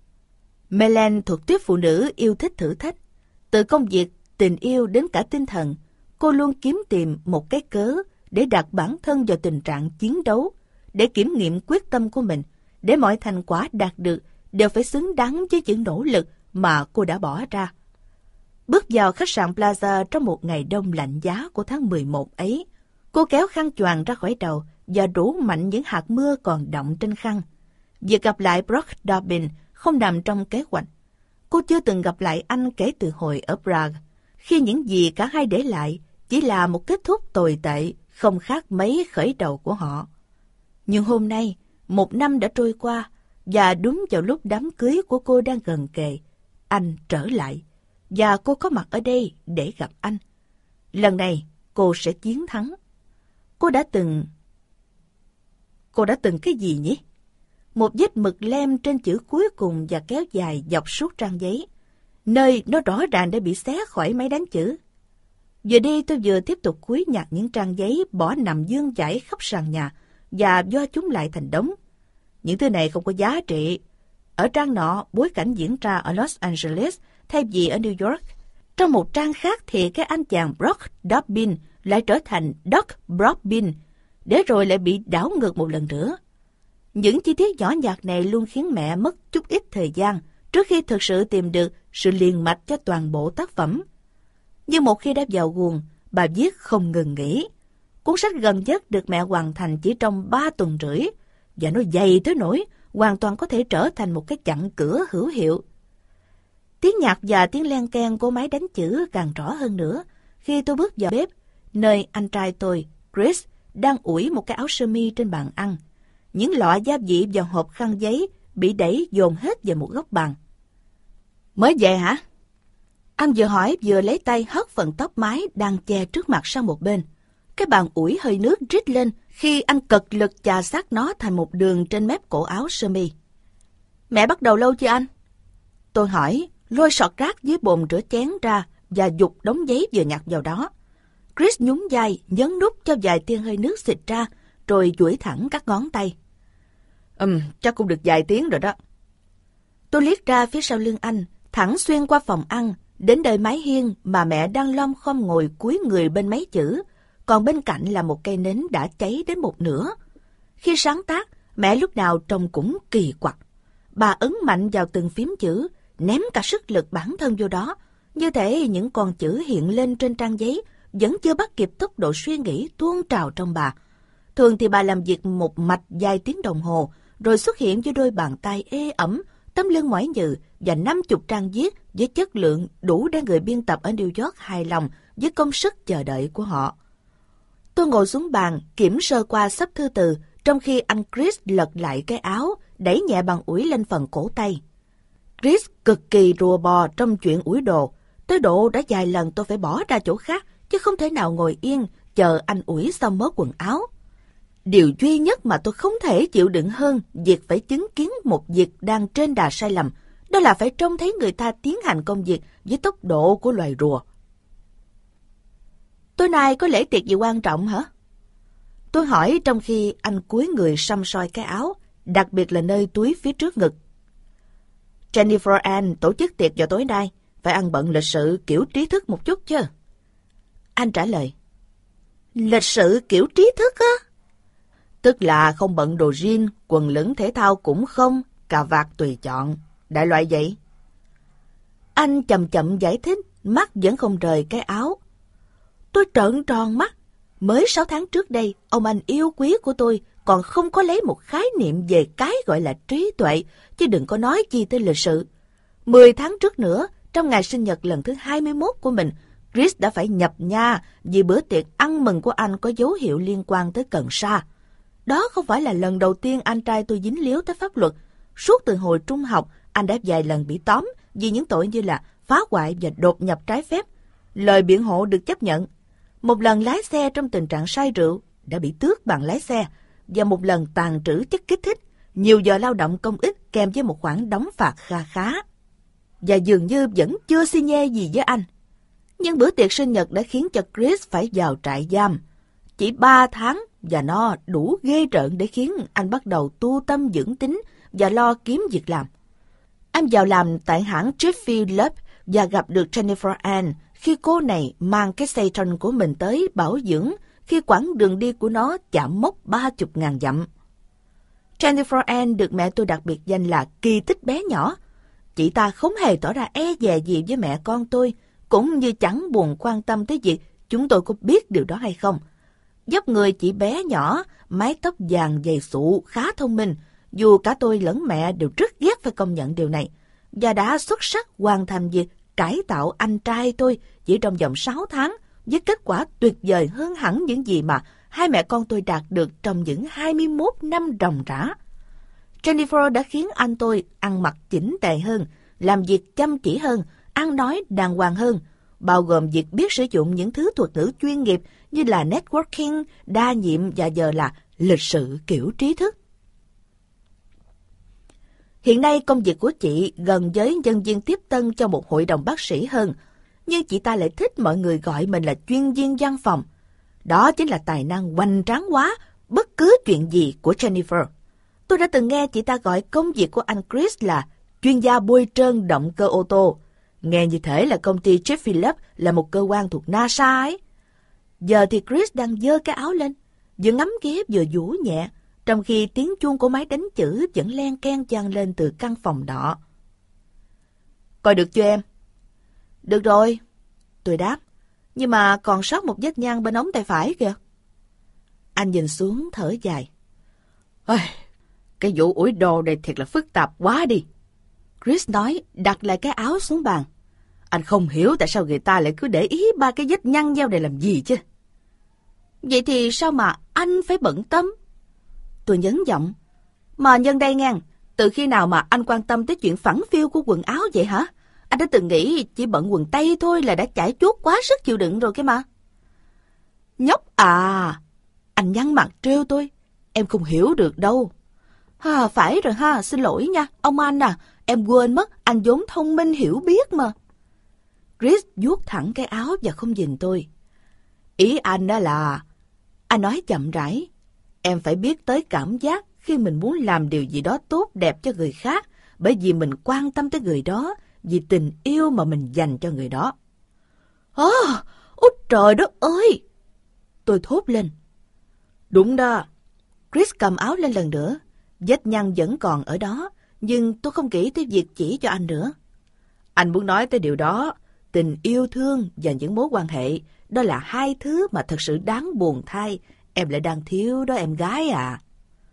Melen thuộc tuýp phụ nữ yêu thích thử thách. Từ công việc, tình yêu đến cả tinh thần, cô luôn kiếm tìm một cái cớ để đặt bản thân vào tình trạng chiến đấu, để kiểm nghiệm quyết tâm của mình, để mọi thành quả đạt được đều phải xứng đáng với những nỗ lực mà cô đã bỏ ra. Bước vào khách sạn Plaza trong một ngày đông lạnh giá của tháng mười một ấy, cô kéo khăn choàng ra khỏi đầu và rủ mạnh những hạt mưa còn đọng trên khăn. Việc gặp lại Brock Dobbin không nằm trong kế hoạch. Cô chưa từng gặp lại anh kể từ hồi ở Prague, khi những gì cả hai để lại chỉ là một kết thúc tồi tệ, không khác mấy khởi đầu của họ. Nhưng hôm nay, một năm đã trôi qua, và đúng vào lúc đám cưới của cô đang gần kề, anh trở lại, và cô có mặt ở đây để gặp anh. Lần này, cô sẽ chiến thắng. Cô đã từng... Cô đã từng cái gì nhỉ? Một vết mực lem trên chữ cuối cùng và kéo dài dọc suốt trang giấy, nơi nó rõ ràng đã bị xé khỏi máy đánh chữ. Vừa đi tôi vừa tiếp tục cúi nhặt những trang giấy bỏ nằm vương vãi khắp sàn nhà và vo chúng lại thành đống. Những thứ này không có giá trị. Ở trang nọ, bối cảnh diễn ra ở Los Angeles thay vì ở New York. Trong một trang khác thì cái anh chàng Brock Dobbin lại trở thành Doc Brockbin, để rồi lại bị đảo ngược một lần nữa. Những chi tiết nhỏ nhặt này luôn khiến mẹ mất chút ít thời gian trước khi thực sự tìm được sự liền mạch cho toàn bộ tác phẩm. Nhưng một khi đã vào guồng, bà viết không ngừng nghỉ. Cuốn sách gần nhất được mẹ hoàn thành chỉ trong ba tuần rưỡi, và nó dày tới nỗi hoàn toàn có thể trở thành một cái chặng cửa hữu hiệu. Tiếng nhạc và tiếng len keng của máy đánh chữ càng rõ hơn nữa khi tôi bước vào bếp, nơi anh trai tôi, Chris, đang ủi một cái áo sơ mi trên bàn ăn. Những lọ gia vị và hộp khăn giấy bị đẩy dồn hết vào một góc bàn. Mới về hả? Anh vừa hỏi vừa lấy tay hất phần tóc mái đang che trước mặt sang một bên. Cái bàn ủi hơi nước rít lên khi anh cật lực chà sát nó thành một đường trên mép cổ áo sơ mi. Mẹ bắt đầu lâu chưa anh? Tôi hỏi, lôi sọt rác dưới bồn rửa chén ra và giục đống giấy vừa nhặt vào đó. Chris nhún vai, nhấn nút cho vài tia hơi nước xịt ra, rồi duỗi thẳng các ngón tay. Ừm, chắc cũng được vài tiếng rồi đó. Tôi liếc ra phía sau lưng anh, thẳng xuyên qua phòng ăn, đến đời mái hiên mà mẹ đang lom khom ngồi cúi người bên máy chữ, còn bên cạnh là một cây nến đã cháy đến một nửa. Khi sáng tác, mẹ lúc nào trông cũng kỳ quặc. Bà ấn mạnh vào từng phím chữ, ném cả sức lực bản thân vô đó, như thể những con chữ hiện lên trên trang giấy vẫn chưa bắt kịp tốc độ suy nghĩ tuôn trào trong bà. Thường thì bà làm việc một mạch vài tiếng đồng hồ, rồi xuất hiện với đôi bàn tay ê ẩm, tấm lưng mỏi nhừ và năm chục trang viết với chất lượng đủ để người biên tập ở New York hài lòng với công sức chờ đợi của họ. Tôi ngồi xuống bàn, kiểm sơ qua sắp thư từ, trong khi anh Chris lật lại cái áo, đẩy nhẹ bàn ủi lên phần cổ tay. Chris cực kỳ rùa bò trong chuyện ủi đồ, tới độ đã vài lần tôi phải bỏ ra chỗ khác, chứ không thể nào ngồi yên, chờ anh ủi xong mớ quần áo. Điều duy nhất mà tôi không thể chịu đựng hơn việc phải chứng kiến một việc đang trên đà sai lầm, đó là phải trông thấy người ta tiến hành công việc với tốc độ của loài rùa. Tối nay có lễ tiệc gì quan trọng hả? Tôi hỏi trong khi anh cúi người săm soi cái áo, đặc biệt là nơi túi phía trước ngực. Jennifer Ann tổ chức tiệc vào tối nay, phải ăn bận lịch sự kiểu trí thức một chút chứ. Anh trả lời. Lịch sự kiểu trí thức á? Tức là không bận đồ jean, quần lửng thể thao cũng không, cà vạt tùy chọn, đại loại vậy. Anh chậm chậm giải thích, mắt vẫn không rời cái áo. Tôi trợn tròn mắt. Mới sáu tháng trước đây, ông anh yêu quý của tôi còn không có lấy một khái niệm về cái gọi là trí tuệ, chứ đừng có nói chi tới lịch sự. Mười tháng trước nữa, trong ngày sinh nhật lần thứ hai mươi mốt của mình, Chris đã phải nhập nha vì bữa tiệc ăn mừng của anh có dấu hiệu liên quan tới cần sa. Đó không phải là lần đầu tiên anh trai tôi dính líu tới pháp luật. Suốt từ hồi trung học, anh đã vài lần bị tóm vì những tội như là phá hoại và đột nhập trái phép. Lời biện hộ được chấp nhận. Một lần lái xe trong tình trạng say rượu, đã bị tước bằng lái xe, và một lần tàng trữ chất kích thích, nhiều giờ lao động công ích kèm với một khoản đóng phạt kha khá. Và dường như vẫn chưa xi nhê gì với anh. Nhưng bữa tiệc sinh nhật đã khiến cho Chris phải vào trại giam. Chỉ ba tháng và nó đủ ghê rợn để khiến anh bắt đầu tu tâm dưỡng tính và lo kiếm việc làm. Anh vào làm tại hãng Jiffy Lube và gặp được Jennifer Ann khi cô này mang cái Saturn của mình tới bảo dưỡng khi quãng đường đi của nó chạm mốc ba mươi ngàn dặm. Jennifer Ann được mẹ tôi đặc biệt danh là kỳ tích bé nhỏ. Chị ta không hề tỏ ra e dè gì với mẹ con tôi, cũng như chẳng buồn quan tâm tới việc chúng tôi có biết điều đó hay không. Dốc người chị bé nhỏ, mái tóc vàng dày sụ, khá thông minh, dù cả tôi lẫn mẹ đều rất ghét phải công nhận điều này, và đã xuất sắc hoàn thành việc cải tạo anh trai tôi chỉ trong vòng sáu tháng, với kết quả tuyệt vời hơn hẳn những gì mà hai mẹ con tôi đạt được trong những hai mươi mốt năm ròng rã. Jennifer đã khiến anh tôi ăn mặc chỉnh tề hơn, làm việc chăm chỉ hơn, ăn nói đàng hoàng hơn, bao gồm việc biết sử dụng những thứ thuật ngữ chuyên nghiệp như là networking, đa nhiệm và giờ là lịch sự kiểu trí thức. Hiện nay công việc của chị gần với nhân viên tiếp tân cho một hội đồng bác sĩ hơn, nhưng chị ta lại thích mọi người gọi mình là chuyên viên văn phòng. Đó chính là tài năng hoành tráng hóa bất cứ chuyện gì của Jennifer. Tôi đã từng nghe chị ta gọi công việc của anh Chris là chuyên gia bôi trơn động cơ ô tô. Nghe như thể là công ty Jiffy Lube là một cơ quan thuộc NASA ấy. Giờ thì Chris đang giơ cái áo lên, vừa ngắm nghía vừa vũ nhẹ, trong khi tiếng chuông của máy đánh chữ vẫn len keng vang lên từ căn phòng nọ. Coi được chưa em? Được rồi, tôi đáp, nhưng mà còn sót một vết nhăn bên ống tay phải kìa. Anh nhìn xuống thở dài. Ôi, cái vụ ủi đồ này thiệt là phức tạp quá đi. Chris nói, đặt lại cái áo xuống bàn. Anh không hiểu tại sao người ta lại cứ để ý ba cái vết nhăn nhau này làm gì chứ. Vậy thì sao mà anh phải bận tâm? Tôi nhấn giọng. Mà nhân đây ngang, từ khi nào mà anh quan tâm tới chuyện phẳng phiu của quần áo vậy hả? Anh đã từng nghĩ chỉ bận quần tây thôi là đã chải chuốt quá sức chịu đựng rồi cái mà. Nhóc à! Anh nhăn mặt trêu tôi. Em không hiểu được đâu. À, phải rồi ha, xin lỗi nha, ông anh à, em quên mất, anh vốn thông minh hiểu biết mà. Chris vuốt thẳng cái áo và không nhìn tôi. Ý anh đó là... Anh nói chậm rãi. Em phải biết tới cảm giác khi mình muốn làm điều gì đó tốt đẹp cho người khác, bởi vì mình quan tâm tới người đó, vì tình yêu mà mình dành cho người đó. Ồ, oh, ôi trời đất ơi! Tôi thốt lên. Đúng đó. Chris cầm áo lên lần nữa. Vết nhăn vẫn còn ở đó, nhưng tôi không nghĩ tới việc chỉ cho anh nữa. Anh muốn nói tới điều đó, tình yêu thương và những mối quan hệ, đó là hai thứ mà thật sự đáng buồn thay. Em lại đang thiếu đó em gái à.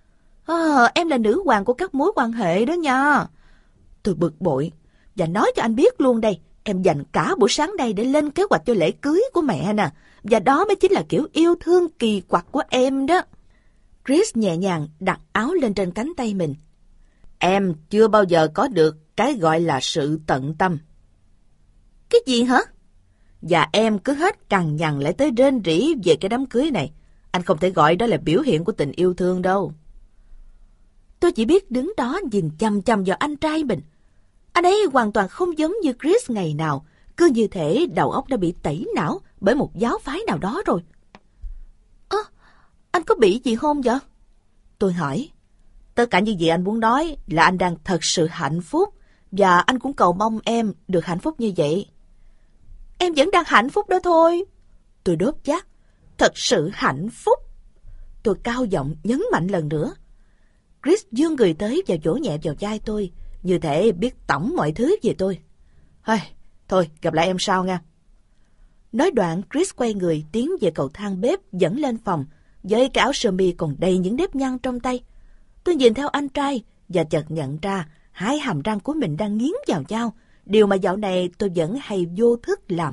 À, em là nữ hoàng của các mối quan hệ đó nha. Tôi bực bội và nói cho anh biết luôn đây, em dành cả buổi sáng đây để lên kế hoạch cho lễ cưới của mẹ nè. Và đó mới chính là kiểu yêu thương kỳ quặc của em đó. Chris nhẹ nhàng đặt áo lên trên cánh tay mình. Em chưa bao giờ có được cái gọi là sự tận tâm. Cái gì hả? Và em cứ hết cằn nhằn lại tới rên rỉ về cái đám cưới này. Anh không thể gọi đó là biểu hiện của tình yêu thương đâu. Tôi chỉ biết đứng đó nhìn chăm chăm vào anh trai mình. Anh ấy hoàn toàn không giống như Chris ngày nào, cứ như thể đầu óc đã bị tẩy não bởi một giáo phái nào đó rồi. Ơ, à, anh có bị gì không vậy? Tôi hỏi. Tất cả những gì anh muốn nói là anh đang thật sự hạnh phúc, và anh cũng cầu mong em được hạnh phúc như vậy. Em vẫn đang hạnh phúc đó thôi. Tôi đốt chát. Thật sự hạnh phúc. Tôi cao giọng nhấn mạnh lần nữa. Chris giương người tới và vỗ nhẹ vào vai tôi, như thể biết tổng mọi thứ về tôi. Thôi, thôi gặp lại em sau nha. Nói đoạn, Chris quay người tiến về cầu thang bếp dẫn lên phòng, với cái áo sơ mi còn đầy những nếp nhăn trong tay. Tôi nhìn theo anh trai và chợt nhận ra hai hàm răng của mình đang nghiến vào nhau, điều mà dạo này tôi vẫn hay vô thức làm.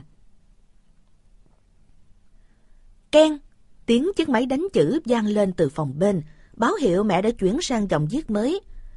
Keng, tiếng chiếc máy đánh chữ vang lên từ phòng bên, báo hiệu mẹ đã chuyển sang dòng viết mới.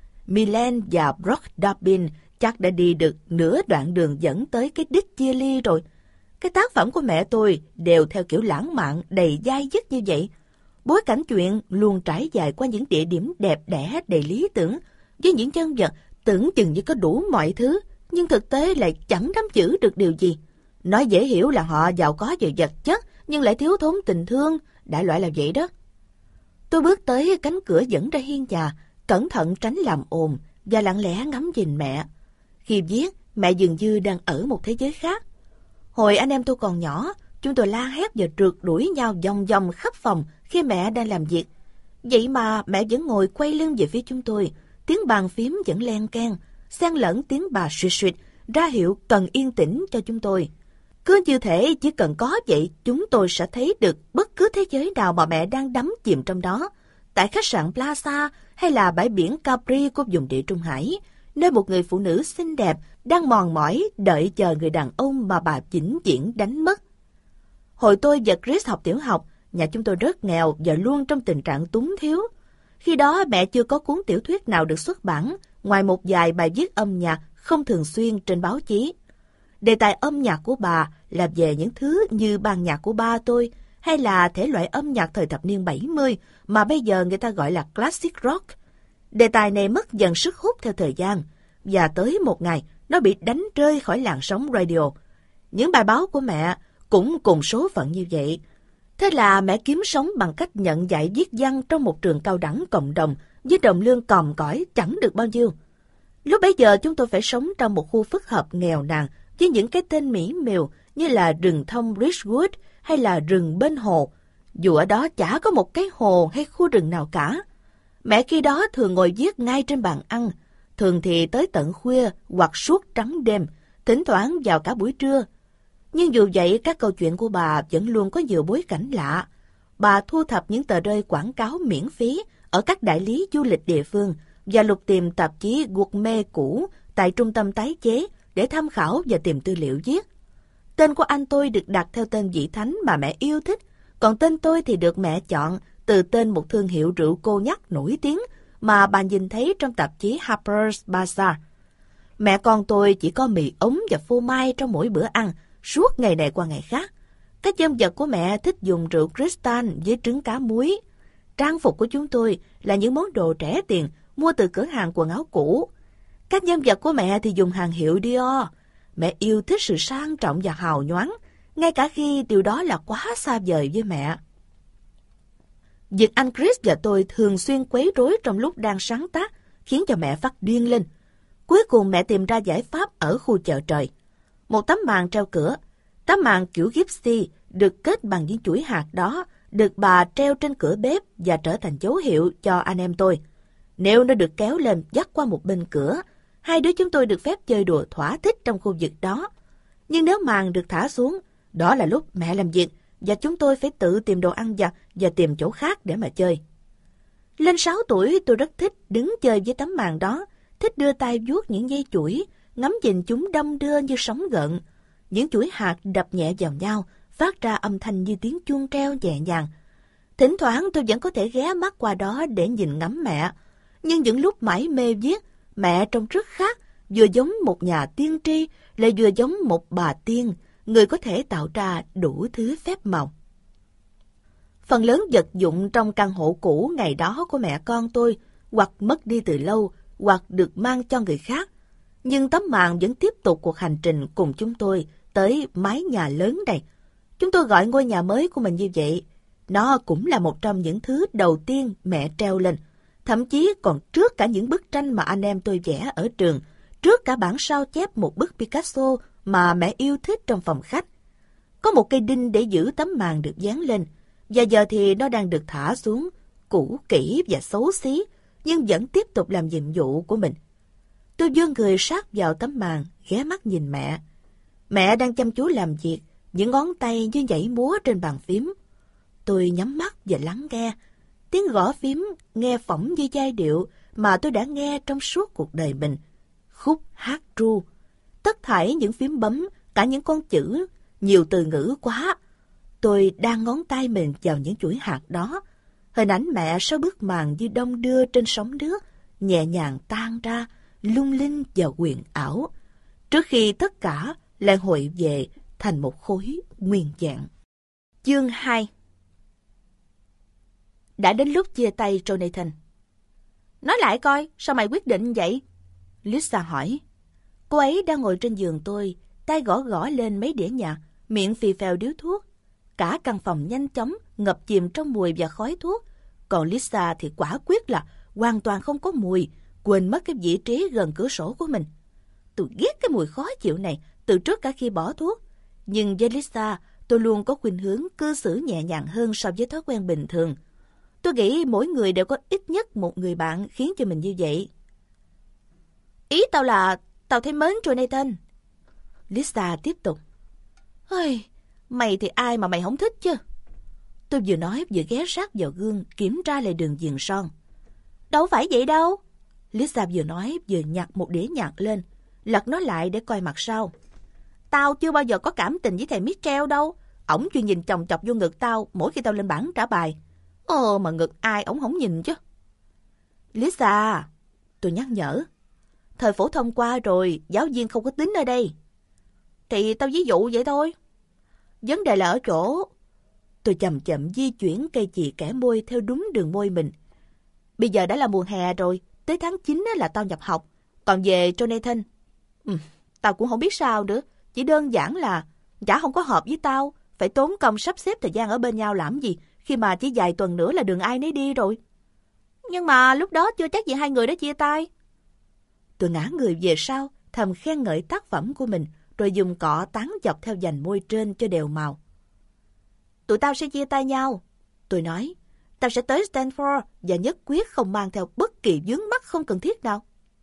Milan và Brock Dobbin chắc đã đi được nửa đoạn đường dẫn tới cái đích chia ly rồi. Cái tác phẩm của mẹ tôi đều theo kiểu lãng mạn đầy dai dứt như vậy. Bối cảnh chuyện luôn trải dài qua những địa điểm đẹp đẽ đầy lý tưởng, với những nhân vật tưởng chừng như có đủ mọi thứ, nhưng thực tế lại chẳng nắm giữ được điều gì. Nói dễ hiểu là họ giàu có về vật chất, nhưng lại thiếu thốn tình thương, đại loại là vậy đó. Tôi bước tới cánh cửa dẫn ra hiên nhà, cẩn thận tránh làm ồn và lặng lẽ ngắm nhìn mẹ. Khi viết, mẹ dường như đang ở một thế giới khác. Hồi anh em tôi còn nhỏ, chúng tôi la hét và rượt đuổi nhau vòng vòng khắp phòng khi mẹ đang làm việc. Vậy mà mẹ vẫn ngồi quay lưng về phía chúng tôi, tiếng bàn phím vẫn len keng, xen lẫn tiếng bà suýt suýt, ra hiệu cần yên tĩnh cho chúng tôi. Cứ như thể chỉ cần có vậy, chúng tôi sẽ thấy được bất cứ thế giới nào mà mẹ đang đắm chìm trong đó. Tại khách sạn Plaza hay là bãi biển Capri của vùng địa Trung Hải, nơi một người phụ nữ xinh đẹp đang mòn mỏi đợi chờ người đàn ông mà bà vĩnh viễn đánh mất. Hồi tôi và Chris học tiểu học, nhà chúng tôi rất nghèo và luôn trong tình trạng túng thiếu. Khi đó mẹ chưa có cuốn tiểu thuyết nào được xuất bản, ngoài một vài bài viết âm nhạc không thường xuyên trên báo chí. Đề tài âm nhạc của bà là về những thứ như ban nhạc của ba tôi, hay là thể loại âm nhạc thời thập niên bảy mươi mà bây giờ người ta gọi là classic rock. Đề tài này mất dần sức hút theo thời gian, và tới một ngày nó bị đánh rơi khỏi làn sóng radio. Những bài báo của mẹ cũng cùng số phận như vậy. Thế là mẹ kiếm sống bằng cách nhận dạy viết văn trong một trường cao đẳng cộng đồng với đồng lương còm cõi chẳng được bao nhiêu. Lúc bấy giờ chúng tôi phải sống trong một khu phức hợp nghèo nàn với những cái tên mỹ miều như là rừng thông Ridgewood hay là rừng bên hồ, dù ở đó chả có một cái hồ hay khu rừng nào cả. Mẹ khi đó thường ngồi viết ngay trên bàn ăn, thường thì tới tận khuya hoặc suốt trắng đêm, thỉnh thoảng vào cả buổi trưa. Nhưng dù vậy, các câu chuyện của bà vẫn luôn có nhiều bối cảnh lạ. Bà thu thập những tờ rơi quảng cáo miễn phí ở các đại lý du lịch địa phương và lục tìm tạp chí gourmet cũ tại trung tâm tái chế để tham khảo và tìm tư liệu viết. Tên của anh tôi được đặt theo tên vị thánh mà mẹ yêu thích, còn tên tôi thì được mẹ chọn từ tên một thương hiệu rượu cô nhắc nổi tiếng mà bà nhìn thấy trong tạp chí Harper's Bazaar. Mẹ con tôi chỉ có mì ống và phô mai trong mỗi bữa ăn, suốt ngày này qua ngày khác. Các nhân vật của mẹ thích dùng rượu cristal với trứng cá muối. Trang phục của chúng tôi là những món đồ rẻ tiền mua từ cửa hàng quần áo cũ. Các nhân vật của mẹ thì dùng hàng hiệu Dior. Mẹ yêu thích sự sang trọng và hào nhoáng, ngay cả khi điều đó là quá xa vời với mẹ. Việc anh Chris và tôi thường xuyên quấy rối trong lúc đang sáng tác khiến cho mẹ phát điên lên. Cuối cùng mẹ tìm ra giải pháp ở khu chợ trời. Một tấm màn treo cửa. Tấm màn kiểu gypsy được kết bằng những chuỗi hạt đó được bà treo trên cửa bếp và trở thành dấu hiệu cho anh em tôi. Nếu nó được kéo lên dắt qua một bên cửa, hai đứa chúng tôi được phép chơi đùa thỏa thích trong khu vực đó. Nhưng nếu màn được thả xuống, đó là lúc mẹ làm việc và chúng tôi phải tự tìm đồ ăn vặt và tìm chỗ khác để mà chơi. Lên sáu tuổi, tôi rất thích đứng chơi với tấm màn đó, thích đưa tay vuốt những dây chuỗi, ngắm nhìn chúng đong đưa như sóng gợn. Những chuỗi hạt đập nhẹ vào nhau, phát ra âm thanh như tiếng chuông treo nhẹ nhàng. Thỉnh thoảng tôi vẫn có thể ghé mắt qua đó để nhìn ngắm mẹ. Nhưng những lúc mải mê viết, mẹ trông rất khác, vừa giống một nhà tiên tri, lại vừa giống một bà tiên, người có thể tạo ra đủ thứ phép màu. Phần lớn vật dụng trong căn hộ cũ ngày đó của mẹ con tôi hoặc mất đi từ lâu, hoặc được mang cho người khác. Nhưng tấm màn vẫn tiếp tục cuộc hành trình cùng chúng tôi tới mái nhà lớn này. Chúng tôi gọi ngôi nhà mới của mình như vậy. Nó cũng là một trong những thứ đầu tiên mẹ treo lên, thậm chí còn trước cả những bức tranh mà anh em tôi vẽ ở trường, trước cả bản sao chép một bức Picasso mà mẹ yêu thích trong phòng khách. Có một cây đinh để giữ tấm màn được dán lên, và giờ thì nó đang được thả xuống, cũ kỹ và xấu xí, nhưng vẫn tiếp tục làm nhiệm vụ của mình. Tôi vươn người sát vào tấm màn, ghé mắt nhìn mẹ. Mẹ đang chăm chú làm việc, những ngón tay như nhảy múa trên bàn phím. Tôi nhắm mắt và lắng nghe. Tiếng gõ phím nghe phỏng như giai điệu mà tôi đã nghe trong suốt cuộc đời mình. Khúc hát ru. Tất thảy những phím bấm, cả những con chữ, nhiều từ ngữ quá. Tôi đang ngón tay mình vào những chuỗi hạt đó. Hình ảnh mẹ sau bức màn như đong đưa trên sóng nước, nhẹ nhàng tan ra, lung linh và huyền ảo, trước khi tất cả lại hội về thành một khối nguyên vẹn. Chương hai. Đã đến lúc chia tay Jonathan. Nói lại coi, sao mày quyết định vậy? Lisa hỏi. Cô ấy đang ngồi trên giường tôi, tay gõ gõ lên mấy đĩa nhạc, miệng phì phèo điếu thuốc. Cả căn phòng nhanh chóng ngập chìm trong mùi và khói thuốc. Còn Lisa thì quả quyết là hoàn toàn không có mùi, quên mất cái vị trí gần cửa sổ của mình. Tôi ghét cái mùi khó chịu này từ trước cả khi bỏ thuốc. Nhưng với Lisa, tôi luôn có khuynh hướng cư xử nhẹ nhàng hơn so với thói quen bình thường. Tôi nghĩ mỗi người đều có ít nhất một người bạn khiến cho mình như vậy. Ý tao là tao thấy mến Jonathan. Lisa tiếp tục. Ôi, mày thì ai mà mày không thích chứ? Tôi vừa nói vừa ghé sát vào gương kiểm tra lại đường viền son. Đâu phải vậy đâu. Lisa vừa nói vừa nhặt một đĩa nhạc lên, lật nó lại để coi mặt sau. Tao chưa bao giờ có cảm tình với thầy Mitchell đâu. Ổng chuyên nhìn chòng chọc vô ngực tao mỗi khi tao lên bảng trả bài. Ồ, mà ngực ai ổng không nhìn chứ. Lisa, tôi nhắc nhở. Thời phổ thông qua rồi, giáo viên không có tính ở đây. Thì tao ví dụ vậy thôi. Vấn đề là ở chỗ. Tôi chậm chậm di chuyển cây chì kẻ môi theo đúng đường môi mình. Bây giờ đã là mùa hè rồi, tới tháng chín là tao nhập học. Còn về Jonathan, ừ, tao cũng không biết sao nữa. Chỉ đơn giản là chả không có hợp với tao. Phải tốn công sắp xếp thời gian ở bên nhau làm gì, khi mà chỉ vài tuần nữa là đường ai nấy đi rồi. Nhưng mà lúc đó chưa chắc gì hai người đã chia tay. Tôi ngã người về sau, thầm khen ngợi tác phẩm của mình, rồi dùng cọ tán dọc theo vành môi trên cho đều màu. Tụi tao sẽ chia tay nhau. Tôi nói, tao sẽ tới Stanford và nhất quyết không mang theo bất kỳ vướng mắc không cần thiết nào.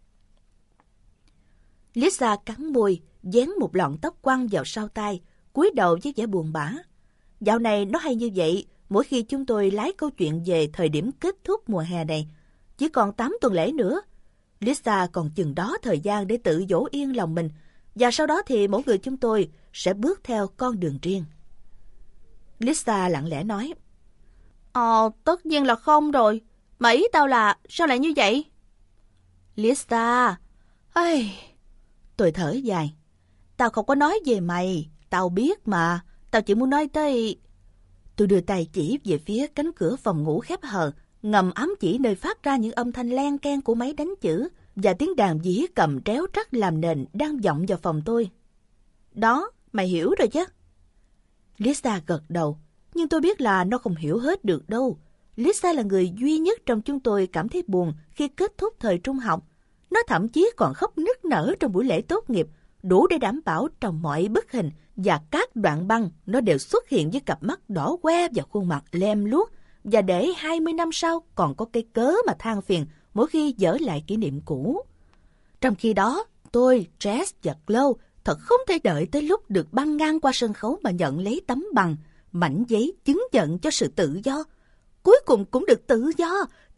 Lisa cắn môi, dán một lọn tóc quăng vào sau tai, cúi đầu với vẻ buồn bã. Dạo này nó hay như vậy, mỗi khi chúng tôi lái câu chuyện về thời điểm kết thúc mùa hè này. Chỉ còn tám tuần lễ nữa. Lisa còn chừng đó thời gian để tự dỗ yên lòng mình, và sau đó thì mỗi người chúng tôi sẽ bước theo con đường riêng. Lisa lặng lẽ nói, Ờ, tất nhiên là không rồi. Mà ý tao là, sao lại như vậy? Lisa, ây... Tôi thở dài. Tao không có nói về mày, tao biết mà. Tao chỉ muốn nói tới... Tôi đưa tay chỉ về phía cánh cửa phòng ngủ khép hờ, ngầm ám chỉ nơi phát ra những âm thanh len keng của máy đánh chữ và tiếng đàn dĩ cầm tréo trắc làm nền đang vọng vào phòng tôi. Đó, mày hiểu rồi chứ? Lisa gật đầu, nhưng tôi biết là nó không hiểu hết được đâu. Lisa là người duy nhất trong chúng tôi cảm thấy buồn khi kết thúc thời trung học. Nó thậm chí còn khóc nức nở trong buổi lễ tốt nghiệp, đủ để đảm bảo trong mọi bức hình và các đoạn băng nó đều xuất hiện với cặp mắt đỏ que và khuôn mặt lem luốc, và để hai mươi năm sau còn có cái cớ mà than phiền mỗi khi dở lại kỷ niệm cũ. Trong khi đó, tôi, Jess và Chloe thật không thể đợi tới lúc được băng ngang qua sân khấu mà nhận lấy tấm bằng, mảnh giấy chứng nhận cho sự tự do. Cuối cùng cũng được tự do,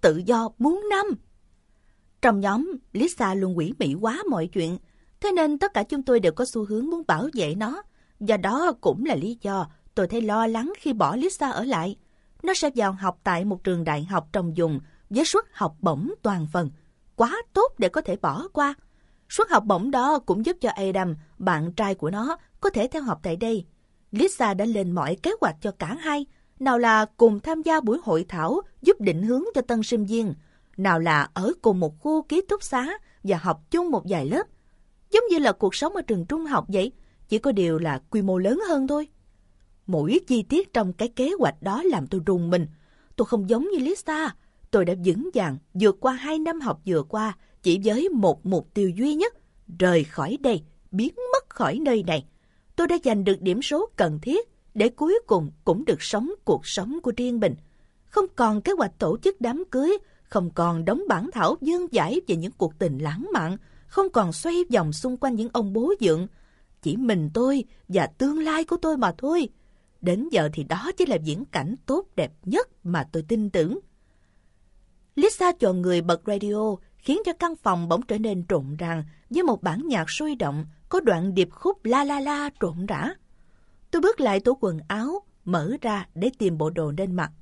tự do muôn năm. Trong nhóm, Lisa luôn ủy mị quá mọi chuyện, thế nên tất cả chúng tôi đều có xu hướng muốn bảo vệ nó. Và đó cũng là lý do tôi thấy lo lắng khi bỏ Lisa ở lại. Nó sẽ vào học tại một trường đại học trong vùng với suất học bổng toàn phần. Quá tốt để có thể bỏ qua. Suất học bổng đó cũng giúp cho Adam, bạn trai của nó, có thể theo học tại đây. Lisa đã lên mọi kế hoạch cho cả hai. Nào là cùng tham gia buổi hội thảo giúp định hướng cho tân sinh viên. Nào là ở cùng một khu ký túc xá và học chung một vài lớp. Giống như là cuộc sống ở trường trung học vậy, chỉ có điều là quy mô lớn hơn thôi. Mỗi chi tiết trong cái kế hoạch đó làm tôi rùng mình. Tôi không giống như Lisa. Tôi đã vững vàng vượt qua hai năm học vừa qua chỉ với một mục tiêu duy nhất, rời khỏi đây, biến mất khỏi nơi này. Tôi đã giành được điểm số cần thiết để cuối cùng cũng được sống cuộc sống của riêng mình. Không còn kế hoạch tổ chức đám cưới, không còn đóng bản thảo dương dãi về những cuộc tình lãng mạn, không còn xoay vòng xung quanh những ông bố dượng. Chỉ mình tôi và tương lai của tôi mà thôi. Đến giờ thì đó chỉ là viễn cảnh tốt đẹp nhất mà tôi tin tưởng. Lisa chọn người bật radio, khiến cho căn phòng bỗng trở nên rộn ràng với một bản nhạc sôi động, có đoạn điệp khúc la la la rộn rã. Tôi bước lại tủ quần áo, mở ra để tìm bộ đồ nên mặc.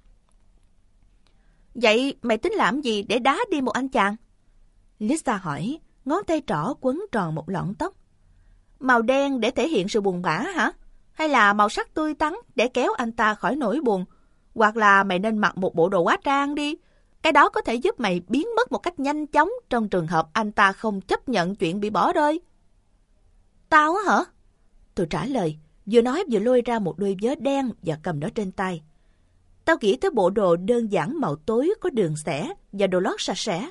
Vậy mày tính làm gì để đá đi một anh chàng? Lisa hỏi, ngón tay trỏ quấn tròn một lọn tóc. Màu đen để thể hiện sự buồn bã hả? Hay là màu sắc tươi tắn để kéo anh ta khỏi nỗi buồn? Hoặc là mày nên mặc một bộ đồ hóa trang đi. Cái đó có thể giúp mày biến mất một cách nhanh chóng trong trường hợp anh ta không chấp nhận chuyện bị bỏ rơi. Tao á hả? Tôi trả lời, vừa nói vừa lôi ra một đôi vớ đen và cầm nó trên tay. Tao nghĩ tới bộ đồ đơn giản màu tối có đường xẻ và đồ lót sạch sẽ.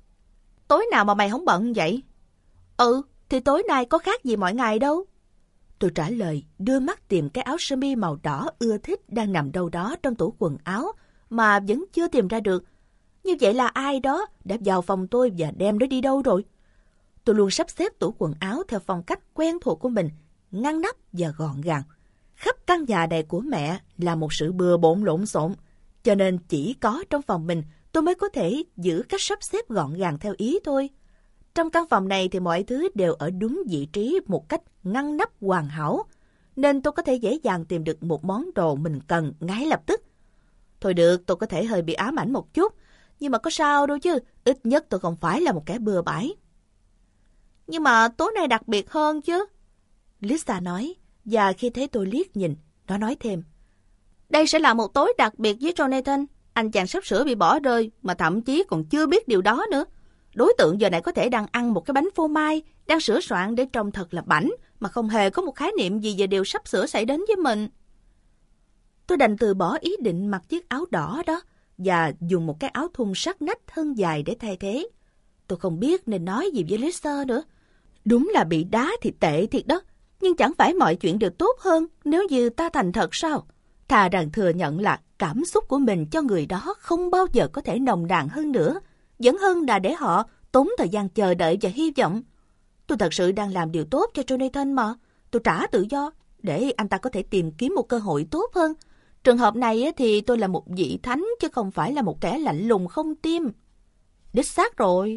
Tối nào mà mày không bận vậy? Ừ, thì tối nay có khác gì mọi ngày đâu. Tôi trả lời, đưa mắt tìm cái áo sơ mi màu đỏ ưa thích đang nằm đâu đó trong tủ quần áo mà vẫn chưa tìm ra được. Như vậy là ai đó đã vào phòng tôi và đem nó đi đâu rồi? Tôi luôn sắp xếp tủ quần áo theo phong cách quen thuộc của mình, ngăn nắp và gọn gàng. Khắp căn nhà này của mẹ là một sự bừa bộn lộn xộn, cho nên chỉ có trong phòng mình tôi mới có thể giữ cách sắp xếp gọn gàng theo ý thôi. Trong căn phòng này thì mọi thứ đều ở đúng vị trí một cách ngăn nắp hoàn hảo, nên tôi có thể dễ dàng tìm được một món đồ mình cần ngay lập tức. Thôi được, tôi có thể hơi bị ám ảnh một chút, nhưng mà có sao đâu chứ, ít nhất tôi không phải là một kẻ bừa bãi. Nhưng mà tối nay đặc biệt hơn chứ, Lisa nói, và khi thấy tôi liếc nhìn, nó nói thêm. Đây sẽ là một tối đặc biệt với Jonathan, anh chàng sắp sửa bị bỏ rơi mà thậm chí còn chưa biết điều đó nữa. Đối tượng giờ này có thể đang ăn một cái bánh phô mai, đang sửa soạn để trông thật là bảnh, mà không hề có một khái niệm gì về điều sắp sửa xảy đến với mình. Tôi đành từ bỏ ý định mặc chiếc áo đỏ đó, và dùng một cái áo thun sát nách thân dài để thay thế. Tôi không biết nên nói gì với Lisa nữa. Đúng là bị đá thì tệ thiệt đó, nhưng chẳng phải mọi chuyện đều tốt hơn nếu như ta thành thật sao? Thà rằng thừa nhận là cảm xúc của mình cho người đó không bao giờ có thể nồng nàn hơn nữa, vẫn hơn là để họ tốn thời gian chờ đợi và hy vọng. Tôi thật sự đang làm điều tốt cho Jonathan mà. Tôi trả tự do để anh ta có thể tìm kiếm một cơ hội tốt hơn. Trường hợp này thì tôi là một vị thánh chứ không phải là một kẻ lạnh lùng không tim. Đích xác rồi.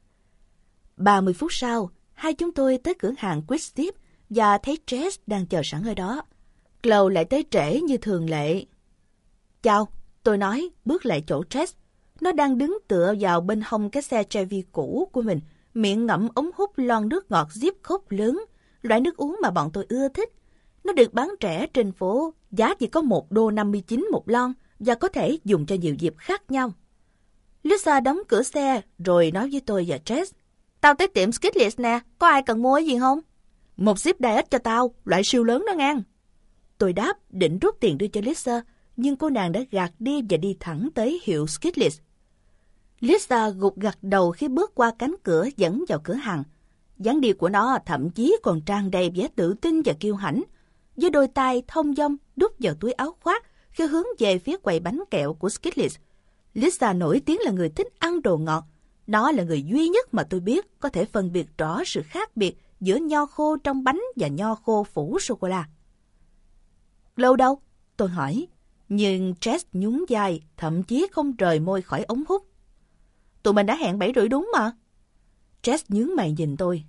ba mươi phút sau, hai chúng tôi tới cửa hàng Quick-Step và thấy Jess đang chờ sẵn ở đó. Chloe lại tới trễ như thường lệ. Chào, tôi nói, bước lại chỗ Jess. Nó đang đứng tựa vào bên hông cái xe Chevy cũ của mình, miệng ngậm ống hút lon nước ngọt Zip Coke lớn, loại nước uống mà bọn tôi ưa thích. Nó được bán rẻ trên phố, giá chỉ có một đô năm mươi chín một lon và có thể dùng cho nhiều dịp khác nhau. Lisa đóng cửa xe rồi nói với tôi và Jess. Tao tới tiệm Skittles nè, có ai cần mua gì không? Một zip diet cho tao, loại siêu lớn đó ngang. Tôi đáp định rút tiền đưa cho Lisa, nhưng cô nàng đã gạt đi và đi thẳng tới hiệu Skittles. Lisa gục gặt đầu khi bước qua cánh cửa dẫn vào cửa hàng. Dáng đi của nó thậm chí còn tràn đầy vẻ tự tin và kiêu hãnh, với đôi tay thong dong đút vào túi áo khoác khi hướng về phía quầy bánh kẹo của Skittles. Lisa nổi tiếng là người thích ăn đồ ngọt. Nó là người duy nhất mà tôi biết có thể phân biệt rõ sự khác biệt giữa nho khô trong bánh và nho khô phủ sô-cô-la. Lâu đâu? Tôi hỏi. Nhưng Jess nhún vai, thậm chí không rời môi khỏi ống hút. Tụi mình đã hẹn bảy rưỡi đúng mà. Jess nhướng mày nhìn tôi.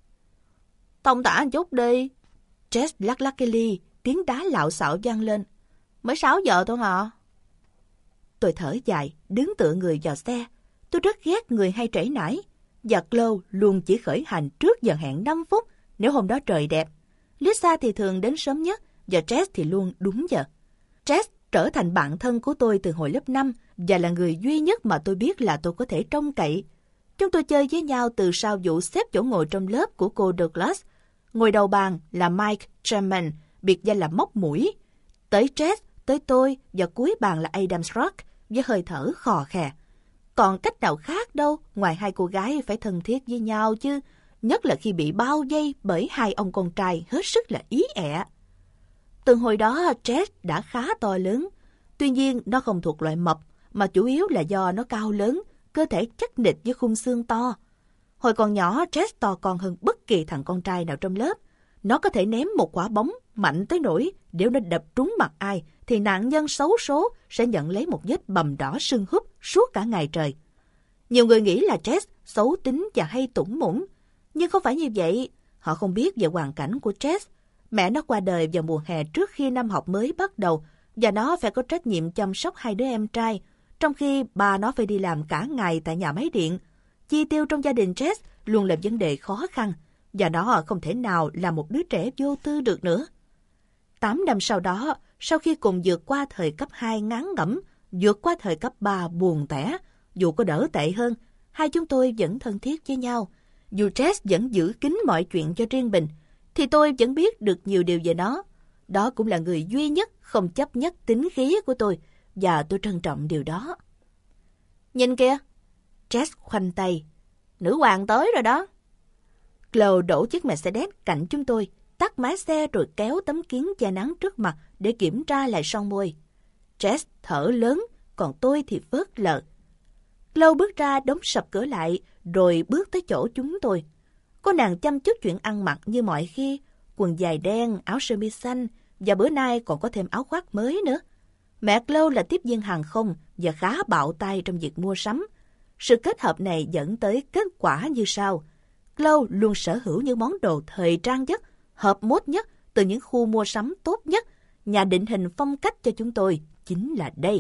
Thông tả một chút đi. Jess lắc lắc cái ly, tiếng đá lạo xạo vang lên. Mới sáu giờ thôi hả? Tôi thở dài, đứng tựa người vào xe. Tôi rất ghét người hay trễ nải. Và Chloe luôn chỉ khởi hành trước giờ hẹn năm phút nếu hôm đó trời đẹp. Lisa thì thường đến sớm nhất và Jess thì luôn đúng giờ. Jess trở thành bạn thân của tôi từ hồi lớp năm và là người duy nhất mà tôi biết là tôi có thể trông cậy. Chúng tôi chơi với nhau từ sau vụ xếp chỗ ngồi trong lớp của cô Douglas. Ngồi đầu bàn là Mike Sherman, biệt danh là móc mũi. Tới Jess, tới tôi và cuối bàn là Adam Struck với hơi thở khò khè. Còn cách nào khác đâu ngoài hai cô gái phải thân thiết với nhau chứ, nhất là khi bị bao vây bởi hai ông con trai hết sức là ý ẹ. Từ hồi đó Jess đã khá to lớn, tuy nhiên nó không thuộc loại mập, mà chủ yếu là do nó cao lớn, cơ thể chắc nịch với khung xương to. Hồi còn nhỏ, Jess to còn hơn bất kỳ thằng con trai nào trong lớp. Nó có thể ném một quả bóng mạnh tới nỗi nếu nó đập trúng mặt ai thì nạn nhân xấu số sẽ nhận lấy một vết bầm đỏ sưng húp suốt cả ngày trời. Nhiều người nghĩ là Jess xấu tính và hay tủng mũng, nhưng không phải như vậy. Họ không biết về hoàn cảnh của Jess. Mẹ nó qua đời vào mùa hè trước khi năm học mới bắt đầu và nó phải có trách nhiệm chăm sóc hai đứa em trai, trong khi bà nó phải đi làm cả ngày tại nhà máy điện. Chi tiêu trong gia đình Jess luôn là vấn đề khó khăn và nó không thể nào là một đứa trẻ vô tư được nữa. Tám năm sau đó, sau khi cùng vượt qua thời cấp hai ngán ngẩm, vượt qua thời cấp ba buồn tẻ, dù có đỡ tệ hơn, hai chúng tôi vẫn thân thiết với nhau. Dù Jess vẫn giữ kín mọi chuyện cho riêng mình, thì tôi vẫn biết được nhiều điều về nó. Đó cũng là người duy nhất không chấp nhất tính khí của tôi, và tôi trân trọng điều đó. Nhìn kìa! Jess khoanh tay. Nữ hoàng tới rồi đó. Chloe đổ chiếc Mercedes cạnh chúng tôi, tắt máy xe rồi kéo tấm kiến che nắng trước mặt để kiểm tra lại son môi. Jess thở lớn, còn tôi thì phớt lờ. Chloe bước ra đóng sập cửa lại, rồi bước tới chỗ chúng tôi. Cô nàng chăm chút chuyện ăn mặc như mọi khi, quần dài đen, áo sơ mi xanh, và bữa nay còn có thêm áo khoác mới nữa. Mẹ Chloe là tiếp viên hàng không và khá bạo tay trong việc mua sắm. Sự kết hợp này dẫn tới kết quả như sau. Chloe luôn sở hữu những món đồ thời trang nhất, hợp mốt nhất từ những khu mua sắm tốt nhất. Nhà định hình phong cách cho chúng tôi chính là đây.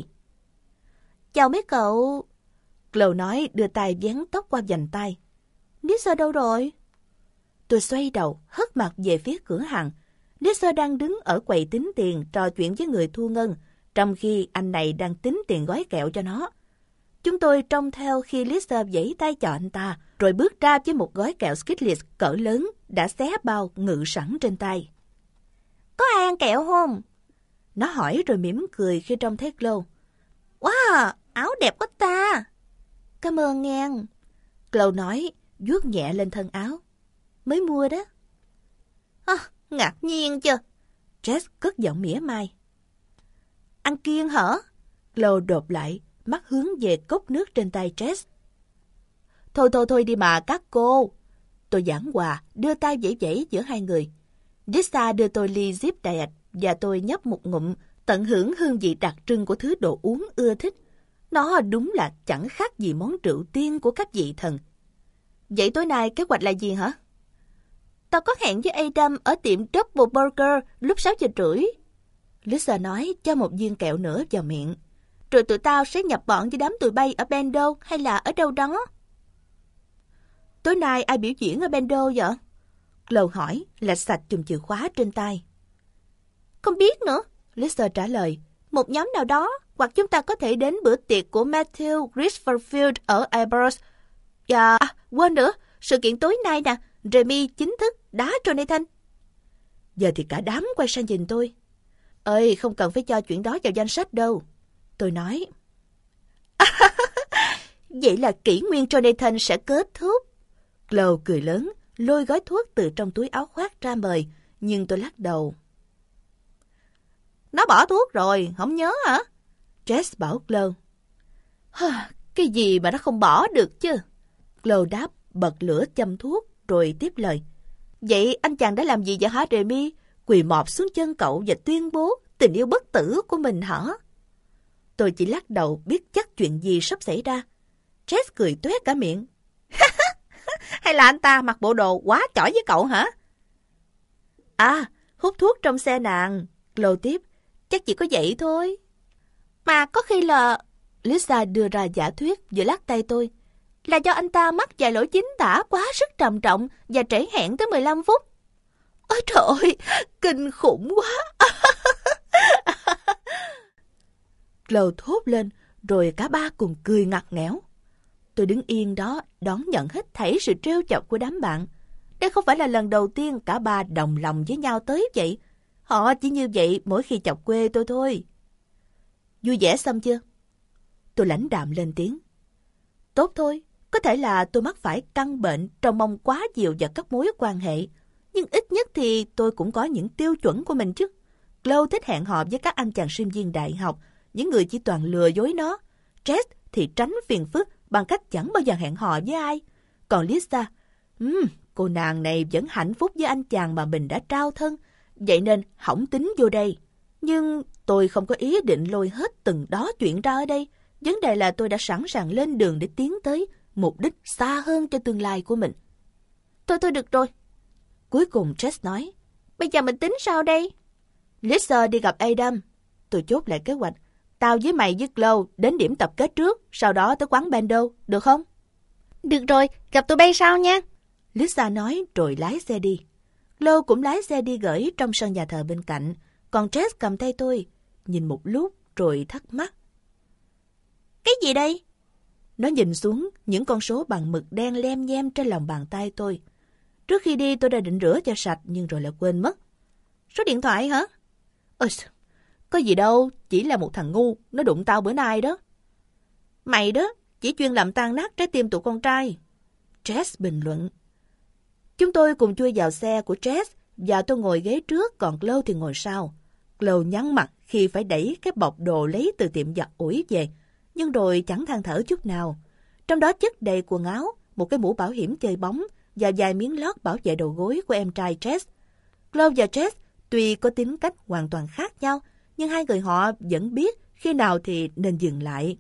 Chào mấy cậu. Chloe nói, đưa tay vén tóc qua vành tay. Lisa đâu rồi? Tôi xoay đầu, hất mặt về phía cửa hàng. Lisa đang đứng ở quầy tính tiền trò chuyện với người thu ngân, trong khi anh này đang tính tiền gói kẹo cho nó. Chúng tôi trông theo khi Lisa vẫy tay cho anh ta, rồi bước ra với một gói kẹo Skittles cỡ lớn đã xé bao ngự sẵn trên tay. Có ai ăn kẹo không? Nó hỏi rồi mỉm cười khi trông thấy Chloe. Wow, áo đẹp quá ta. Cảm ơn nghe. Chloe nói, vuốt nhẹ lên thân áo. Mới mua đó. À, ngạc nhiên chưa? Jess cất giọng mỉa mai. Ăn kiêng hả? Chloe đột lại, mắt hướng về cốc nước trên tay Jess. Thôi thôi thôi đi mà các cô. Tôi giảng hòa, đưa tay vẫy vẫy giữa hai người. Lisa đưa tôi ly Zip Diet và tôi nhấp một ngụm, tận hưởng hương vị đặc trưng của thứ đồ uống ưa thích. Nó đúng là chẳng khác gì món rượu tiên của các vị thần. Vậy tối nay kế hoạch là gì hả? Tao có hẹn với Adam ở tiệm Double Burger lúc sáu giờ rưỡi. Lisa nói, cho một viên kẹo nữa vào miệng. Rồi tụi tao sẽ nhập bọn với đám tụi bay ở Bendo hay là ở đâu đó. Tối nay ai biểu diễn ở Bendo vậy? Chloe hỏi, lạch sạch chùm chìa khóa trên tay. Không biết nữa, Lisa trả lời. Một nhóm nào đó, hoặc chúng ta có thể đến bữa tiệc của Matthew Griswold ở Airbus. Và, à, quên nữa, sự kiện tối nay nè, Remy chính thức đá Jonathan. Giờ thì cả đám quay sang nhìn tôi. Ơi, không cần phải cho chuyện đó vào danh sách đâu. Tôi nói. Vậy là kỷ nguyên Jonathan sẽ kết thúc. Chloe cười lớn, lôi gói thuốc từ trong túi áo khoác ra mời, nhưng tôi lắc đầu. Nó bỏ thuốc rồi, không nhớ hả? Jess bảo Chloe. Cái gì mà nó không bỏ được chứ? Chloe đáp, bật lửa châm thuốc, rồi tiếp lời. Vậy anh chàng đã làm gì vậy hả Remy? Quỳ mọp xuống chân cậu và tuyên bố tình yêu bất tử của mình hả? Tôi chỉ lắc đầu biết chắc chuyện gì sắp xảy ra. Jess cười toét cả miệng. Hay là anh ta mặc bộ đồ quá chỏi với cậu hả? À, hút thuốc trong xe nàng. Chloe tiếp. Chắc chỉ có vậy thôi. Mà có khi là... Lisa đưa ra giả thuyết vừa lắc tay tôi. Là do anh ta mắc vài lỗi chính tả quá sức trầm trọng và trễ hẹn tới mười lăm phút. Ôi trời ơi, kinh khủng quá. Chloe thốt lên, rồi cả ba cùng cười ngặt nghẽo. Tôi đứng yên đó, đón nhận hết thảy sự trêu chọc của đám bạn. Đây không phải là lần đầu tiên cả ba đồng lòng với nhau tới vậy. Họ chỉ như vậy mỗi khi chọc quê tôi thôi. Vui vẻ xong chưa? Tôi lãnh đạm lên tiếng. Tốt thôi, có thể là tôi mắc phải căn bệnh trông mong quá nhiều vào các mối quan hệ. Nhưng ít nhất thì tôi cũng có những tiêu chuẩn của mình chứ. Chloe thích hẹn hò với các anh chàng sinh viên đại học, những người chỉ toàn lừa dối nó. Jess thì tránh phiền phức bằng cách chẳng bao giờ hẹn hò với ai. Còn Lisa, um, cô nàng này vẫn hạnh phúc với anh chàng mà mình đã trao thân, vậy nên hỏng tính vô đây. Nhưng tôi không có ý định lôi hết từng đó chuyện ra ở đây. Vấn đề là tôi đã sẵn sàng lên đường để tiến tới mục đích xa hơn cho tương lai của mình. Thôi thôi được rồi. Cuối cùng Jess nói, bây giờ mình tính sao đây? Lisa đi gặp Adam. Tôi chốt lại kế hoạch. Tao với mày với Chloe đến điểm tập kết trước, sau đó tới quán Bando, được không? Được rồi, gặp tụi bay sau nha. Lisa nói rồi lái xe đi. Chloe cũng lái xe đi gửi trong sân nhà thờ bên cạnh, còn Jess cầm tay tôi, nhìn một lúc rồi thắc mắc. Cái gì đây? Nó nhìn xuống những con số bằng mực đen lem nhem trên lòng bàn tay tôi. Trước khi đi tôi đã định rửa cho sạch nhưng rồi lại quên mất. Số điện thoại hả? Ôi, có gì đâu, chỉ là một thằng ngu, nó đụng tao bữa nay đó. Mày đó, chỉ chuyên làm tan nát trái tim tụi con trai. Jess bình luận. Chúng tôi cùng chui vào xe của Jess và tôi ngồi ghế trước, còn Chloe thì ngồi sau. Chloe nhăn mặt khi phải đẩy cái bọc đồ lấy từ tiệm giặt ủi về, nhưng rồi chẳng than thở chút nào. Trong đó chất đầy quần áo, một cái mũ bảo hiểm chơi bóng và vài miếng lót bảo vệ đầu gối của em trai Jess. Chloe và Jess tuy có tính cách hoàn toàn khác nhau, nhưng hai người họ vẫn biết khi nào thì nên dừng lại.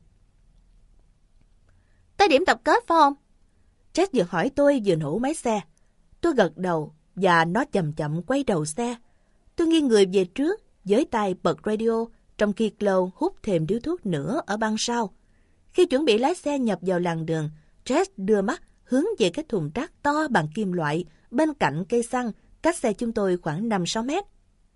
Tới điểm tập kết phải không? Jess vừa hỏi tôi vừa nổ máy xe. Tôi gật đầu và nó chậm chậm quay đầu xe. Tôi nghiêng người về trước, với tay bật radio, trong khi Chloe hút thêm điếu thuốc nữa ở băng sau. Khi chuẩn bị lái xe nhập vào làn đường, Jess đưa mắt hướng về cái thùng rác to bằng kim loại bên cạnh cây xăng, cách xe chúng tôi khoảng năm sáu mét.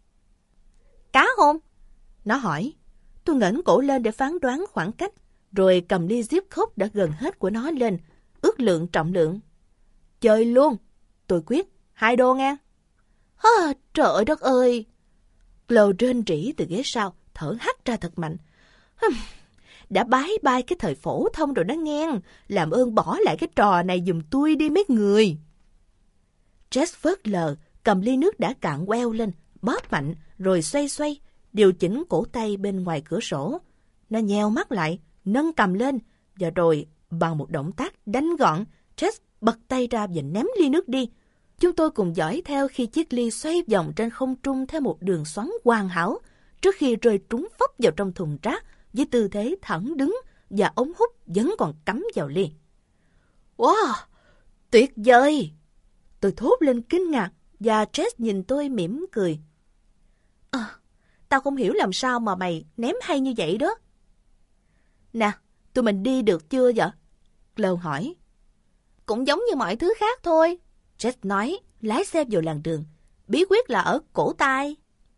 Cá không? Nó hỏi. Tôi ngẩng cổ lên để phán đoán khoảng cách, rồi cầm ly zip khúc đã gần hết của nó lên, ước lượng trọng lượng. Chơi luôn. Tôi quyết. Hai đô nghe. À, trời đất ơi. Chloe rên rỉ từ ghế sau, thở hắt ra thật mạnh. Hừm, đã bái bai cái thời phổ thông rồi đó nghe. Làm ơn bỏ lại cái trò này giùm tôi đi mấy người. Jess phớt lờ, cầm ly nước đã cạn queo lên, bóp mạnh, rồi xoay xoay, điều chỉnh cổ tay bên ngoài cửa sổ. Nó nheo mắt lại, nâng cầm lên, và rồi bằng một động tác đánh gọn, Jess bật tay ra và ném ly nước đi. Chúng tôi cùng dõi theo khi chiếc ly xoay vòng trên không trung theo một đường xoắn hoàn hảo, trước khi rơi trúng phốc vào trong thùng rác với tư thế thẳng đứng và ống hút vẫn còn cắm vào ly. Wow, tuyệt vời! Tôi thốt lên kinh ngạc và Jess nhìn tôi mỉm cười. À, tao không hiểu làm sao mà mày ném hay như vậy đó. Nè, tụi mình đi được chưa vậy? Chloe hỏi. Cũng giống như mọi thứ khác thôi, Jess nói, lái xe vào làn đường. Bí quyết là ở cổ tay.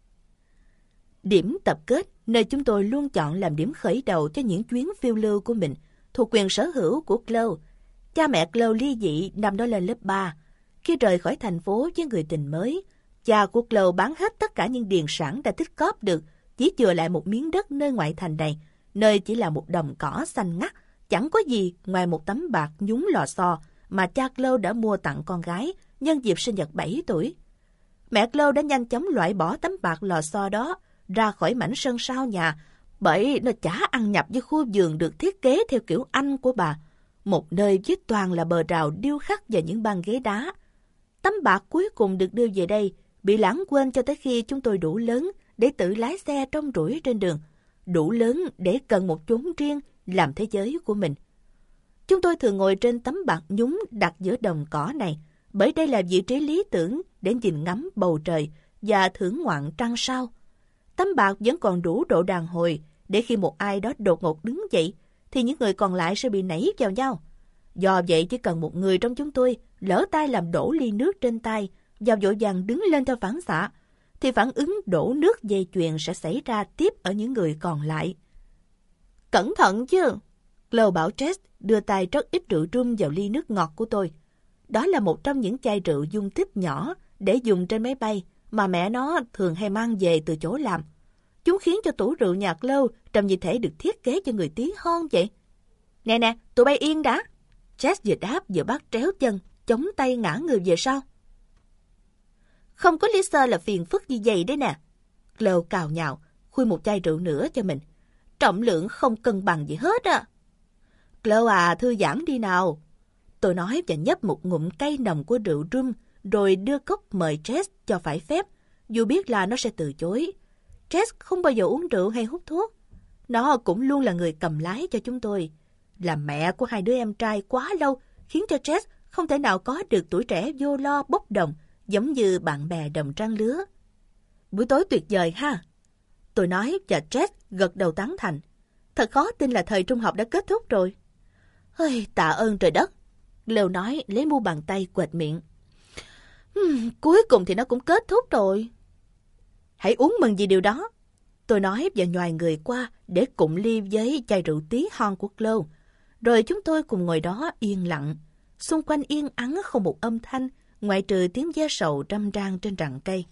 Điểm tập kết, nơi chúng tôi luôn chọn làm điểm khởi đầu cho những chuyến phiêu lưu của mình, thuộc quyền sở hữu của Chloe. Cha mẹ Chloe ly dị năm đó lên lớp ba. Khi rời khỏi thành phố với người tình mới, cha của Chloe bán hết tất cả những điền sản đã tích cóp được, chỉ chừa lại một miếng đất nơi ngoại thành này, nơi chỉ là một đồng cỏ xanh ngắt, chẳng có gì ngoài một tấm bạc nhúng lò xo mà cha Chloe đã mua tặng con gái nhân dịp sinh nhật bảy tuổi. Mẹ Chloe đã nhanh chóng loại bỏ tấm bạc lò xo đó ra khỏi mảnh sân sau nhà, bởi nó chả ăn nhập với khu vườn được thiết kế theo kiểu Anh của bà, một nơi với toàn là bờ rào điêu khắc và những băng ghế đá. Tấm bạc cuối cùng được đưa về đây, bị lãng quên cho tới khi chúng tôi đủ lớn để tự lái xe trong rủi trên đường. đủ lớn để cần một chốn riêng làm thế giới của mình. Chúng tôi thường ngồi trên tấm bạt nhúng đặt giữa đồng cỏ này, bởi đây là vị trí lý tưởng để nhìn ngắm bầu trời và thưởng ngoạn trăng sao. Tấm bạt vẫn còn đủ độ đàn hồi để khi một ai đó đột ngột đứng dậy, thì những người còn lại sẽ bị nảy vào nhau. Do vậy chỉ cần một người trong chúng tôi lỡ tay làm đổ ly nước trên tay và vội vàng đứng lên theo phản xạ, thì phản ứng đổ nước dây chuyền sẽ xảy ra tiếp ở những người còn lại. Cẩn thận chứ! Chloe bảo Jess đưa tay rất ít rượu rum vào ly nước ngọt của tôi. Đó là một trong những chai rượu dung tích nhỏ để dùng trên máy bay mà mẹ nó thường hay mang về từ chỗ làm. Chúng khiến cho tủ rượu nhà Chloe trông như thể được thiết kế cho người tí hon vậy. Nè nè, tụi bay yên đã! Jess vừa đáp vừa bắt tréo chân, chống tay ngã người về sau. Không có lý do là phiền phức như vậy đấy nè. Chloe cào nhào, khui một chai rượu nữa cho mình. Trọng lượng không cân bằng gì hết à. Chloe à, thư giãn đi nào. Tôi nói và nhấp một ngụm cay nồng của rượu rum, rồi đưa cốc mời Jess cho phải phép, dù biết là nó sẽ từ chối. Jess không bao giờ uống rượu hay hút thuốc. Nó cũng luôn là người cầm lái cho chúng tôi. Làm mẹ của hai đứa em trai quá lâu khiến cho Jess không thể nào có được tuổi trẻ vô lo bốc đồng giống như bạn bè đồng trang lứa. Buổi tối tuyệt vời ha. Tôi nói và Jess gật đầu tán thành. Thật khó tin là thời trung học đã kết thúc rồi. Ôi, tạ ơn trời đất. Lêu nói lấy mu bàn tay quệt miệng. Hmm, cuối cùng thì nó cũng kết thúc rồi. Hãy uống mừng vì điều đó. Tôi nói và nhoài người qua để cụng ly với chai rượu tí hon của Chloe. Rồi chúng tôi cùng ngồi đó yên lặng. Xung quanh yên ắng không một âm thanh, ngoại trừ tiếng ve sầu râm ran trên rặng cây.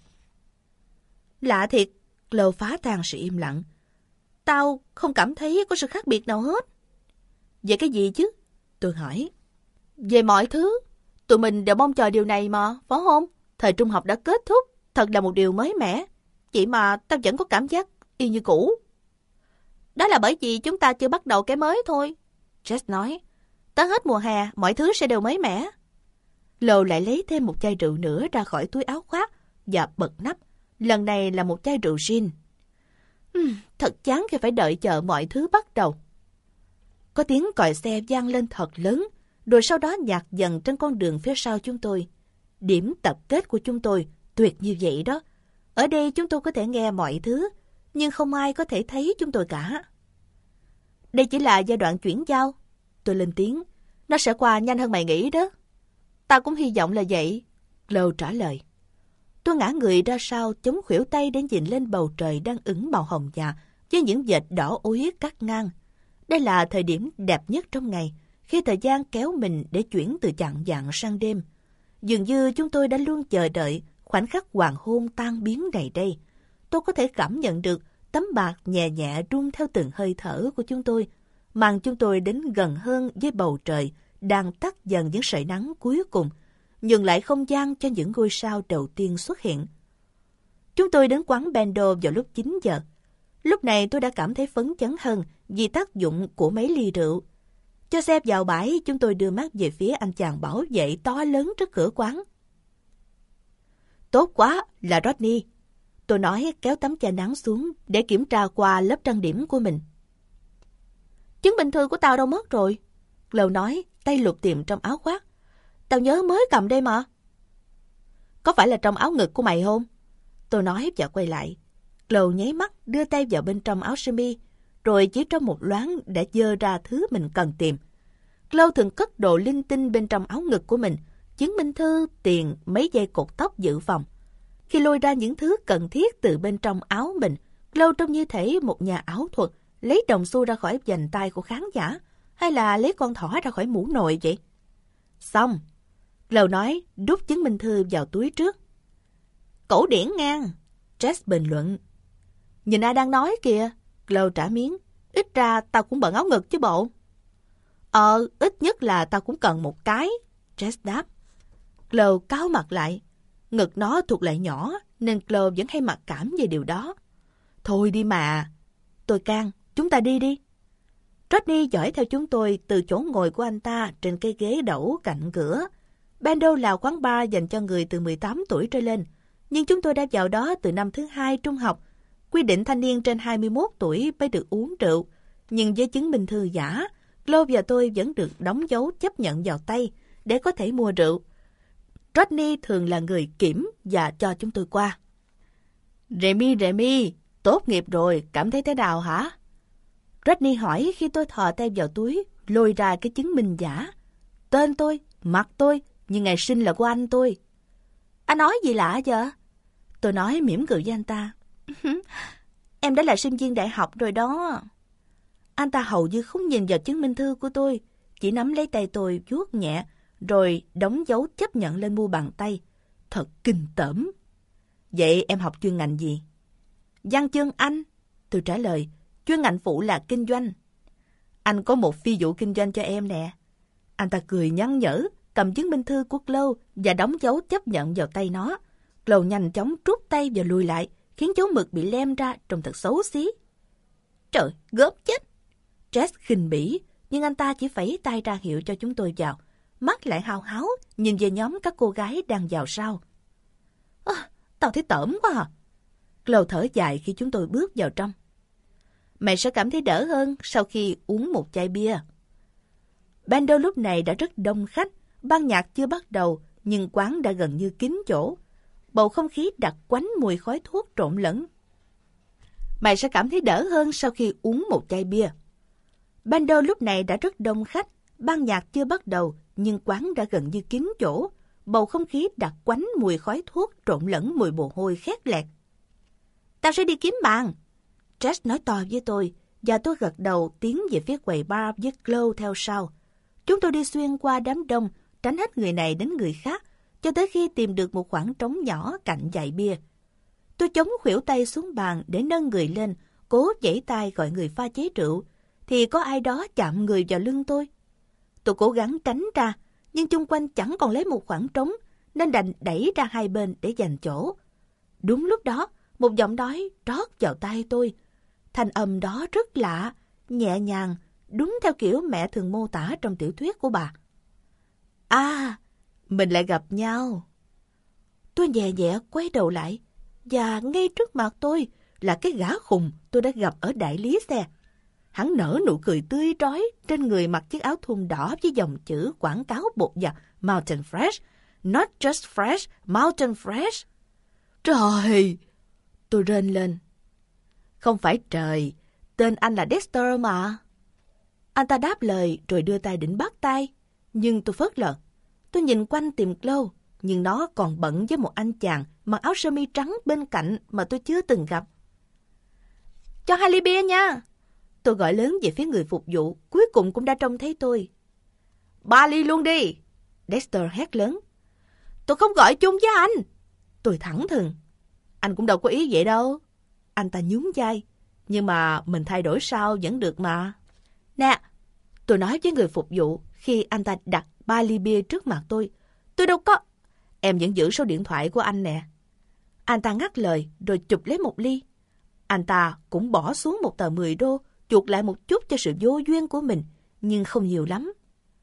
Lạ thiệt, Chloe phá tan sự im lặng. Tao không cảm thấy có sự khác biệt nào hết. Về cái gì chứ? Tôi hỏi. Về mọi thứ. Tụi mình đều mong chờ điều này mà, phải không? Thời trung học đã kết thúc, thật là một điều mới mẻ. Vậy mà tao vẫn có cảm giác y như cũ. Đó là bởi vì chúng ta chưa bắt đầu cái mới thôi. Jess nói. Tới hết mùa hè, mọi thứ sẽ đều mới mẻ. Lô lại lấy thêm một chai rượu nữa ra khỏi túi áo khoác và bật nắp. Lần này là một chai rượu gin. Uhm, thật chán khi phải đợi chờ mọi thứ bắt đầu. Có tiếng còi xe vang lên thật lớn, rồi sau đó nhạt dần trên con đường phía sau chúng tôi. Điểm tập kết của chúng tôi tuyệt như vậy đó. Ở đây chúng tôi có thể nghe mọi thứ, nhưng không ai có thể thấy chúng tôi cả. Đây chỉ là giai đoạn chuyển giao. Tôi lên tiếng. Nó sẽ qua nhanh hơn mày nghĩ đó. Ta cũng hy vọng là vậy. Chloe trả lời. Tôi ngã người ra sau, chống khuỷu tay để nhìn lên bầu trời đang ửng màu hồng nhạt với những vệt đỏ úy cắt ngang. Đây là thời điểm đẹp nhất trong ngày, khi thời gian kéo mình để chuyển từ chạng vạng sang đêm. Dường như chúng tôi đã luôn chờ đợi khoảnh khắc hoàng hôn tan biến này đây. Tôi có thể cảm nhận được tấm bạt nhẹ nhẹ rung theo từng hơi thở của chúng tôi, mang chúng tôi đến gần hơn với bầu trời đang tắt dần những sợi nắng cuối cùng, nhường lại không gian cho những ngôi sao đầu tiên xuất hiện. Chúng tôi đến quán Bendo vào lúc chín giờ. Lúc này tôi đã cảm thấy phấn chấn hơn vì tác dụng của mấy ly rượu. Cho xe vào bãi, chúng tôi đưa mắt về phía anh chàng bảo vệ to lớn trước cửa quán. Tốt quá, là Rodney. Tôi nói kéo tấm che nắng xuống để kiểm tra qua lớp trang điểm của mình. Chứng minh thư của tao đâu mất rồi? Chloe nói, tay lục tìm trong áo khoác. Tao nhớ mới cầm đây mà. Có phải là trong áo ngực của mày không? Tôi nói và quay lại. Chloe nháy mắt đưa tay vào bên trong áo sơ mi, rồi chỉ trong một loáng đã dơ ra thứ mình cần tìm. Chloe thường cất đồ linh tinh bên trong áo ngực của mình, chứng minh thư, tiền, mấy dây cột tóc dự phòng. Khi lôi ra những thứ cần thiết từ bên trong áo mình, Chloe trông như thể một nhà ảo thuật lấy đồng xu ra khỏi vành tay của khán giả, hay là lấy con thỏ ra khỏi mũ nồi vậy. Xong, Chloe nói, đút chứng minh thư vào túi trước. Cổ điển ngang, Jess bình luận. Nhìn ai đang nói kìa, Chloe trả miếng. Ít ra tao cũng bận áo ngực chứ bộ. Ờ, ít nhất là tao cũng cần một cái, Jess đáp. Chloe cáu mặt lại. Ngực nó thuộc lại nhỏ, nên Chloe vẫn hay mặc cảm về điều đó. Thôi đi mà. Tôi can, chúng ta đi đi. Rodney dõi theo chúng tôi từ chỗ ngồi của anh ta trên cái ghế đẩu cạnh cửa. Bendo là quán bar dành cho người từ mười tám tuổi trở lên, nhưng chúng tôi đã vào đó từ năm thứ hai trung học, quy định thanh niên trên hai mươi mốt tuổi mới được uống rượu, nhưng với chứng minh thư giả, Chloe và tôi vẫn được đóng dấu chấp nhận vào tay để có thể mua rượu. Rodney thường là người kiểm và cho chúng tôi qua. Remy, Remy, tốt nghiệp rồi, cảm thấy thế nào hả? Rodney hỏi khi tôi thò tay vào túi, lôi ra cái chứng minh giả. Tên tôi, mặt tôi, nhưng ngày sinh là của anh tôi. Anh nói gì lạ vậy? Tôi nói mỉm cười với anh ta. Em đã là sinh viên đại học rồi đó. Anh ta hầu như không nhìn vào chứng minh thư của tôi, chỉ nắm lấy tay tôi vuốt nhẹ, rồi đóng dấu chấp nhận lên mu bàn tay. Thật kinh tởm. Vậy em học chuyên ngành gì? Văn chương Anh. Tôi trả lời, chuyên ngành phụ là kinh doanh. Anh có một phi vụ kinh doanh cho em nè. Anh ta cười nhăn nhở, cầm chứng minh thư của Chloe và đóng dấu chấp nhận vào tay nó. Chloe nhanh chóng rút tay và lùi lại, khiến dấu mực bị lem ra trông thật xấu xí. Trời, gớm chết! Jess khinh bỉ, nhưng anh ta chỉ phẩy tay ra hiệu cho chúng tôi vào. Mắt lại hào háo, nhìn về nhóm các cô gái đang vào sau. À, tao thấy tởm quá à. Chloe thở dài khi chúng tôi bước vào trong. Mày sẽ cảm thấy đỡ hơn sau khi uống một chai bia. Bando lúc này đã rất đông khách, ban nhạc chưa bắt đầu, nhưng quán đã gần như kín chỗ. Bầu không khí đặc quánh mùi khói thuốc trộn lẫn. Mày sẽ cảm thấy đỡ hơn sau khi uống một chai bia. Bando lúc này đã rất đông khách, ban nhạc chưa bắt đầu, nhưng quán đã gần như kín chỗ. Bầu không khí đặc quánh mùi khói thuốc trộn lẫn mùi mồ hôi khét lẹt. Tao sẽ đi kiếm bàn. Jess nói to với tôi, và tôi gật đầu tiến về phía quầy bar với Chloe theo sau. Chúng tôi đi xuyên qua đám đông, tránh hết người này đến người khác, cho tới khi tìm được một khoảng trống nhỏ cạnh dãy bia. Tôi chống khuỷu tay xuống bàn để nâng người lên, cố giãy tay gọi người pha chế rượu, thì có ai đó chạm người vào lưng tôi. Tôi cố gắng tránh ra, nhưng chung quanh chẳng còn lấy một khoảng trống, nên đành đẩy ra hai bên để giành chỗ. Đúng lúc đó, một giọng nói trót vào tai tôi. Thanh âm đó rất lạ, nhẹ nhàng, đúng theo kiểu mẹ thường mô tả trong tiểu thuyết của bà. À, mình lại gặp nhau. Tôi nhẹ nhẹ quay đầu lại, và ngay trước mặt tôi là cái gã khùng tôi đã gặp ở đại lý xe. Hắn nở nụ cười tươi rói, trên người mặc chiếc áo thun đỏ với dòng chữ quảng cáo bột giặt Mountain Fresh. Not just fresh, Mountain Fresh. Trời! Tôi rên lên. Không phải trời, tên anh là Dexter mà. Anh ta đáp lời rồi đưa tay định bắt tay, nhưng tôi phớt lờ. Tôi nhìn quanh tìm Chloe, nhưng nó còn bận với một anh chàng mặc áo sơ mi trắng bên cạnh mà tôi chưa từng gặp. Cho hai ly bia nha. Tôi gọi lớn về phía người phục vụ, cuối cùng cũng đã trông thấy tôi. Ba ly luôn đi. Dexter hét lớn. Tôi không gọi chung với anh. Tôi thẳng thừng. Anh cũng đâu có ý vậy đâu. Anh ta nhún vai. Nhưng mà mình thay đổi sao vẫn được mà. Nè, tôi nói với người phục vụ khi anh ta đặt ba ly bia trước mặt tôi. Tôi đâu có... Em vẫn giữ số điện thoại của anh nè. Anh ta ngắt lời rồi chụp lấy một ly. Anh ta cũng bỏ xuống một tờ mười đô, chuộc lại một chút cho sự vô duyên của mình, nhưng không nhiều lắm.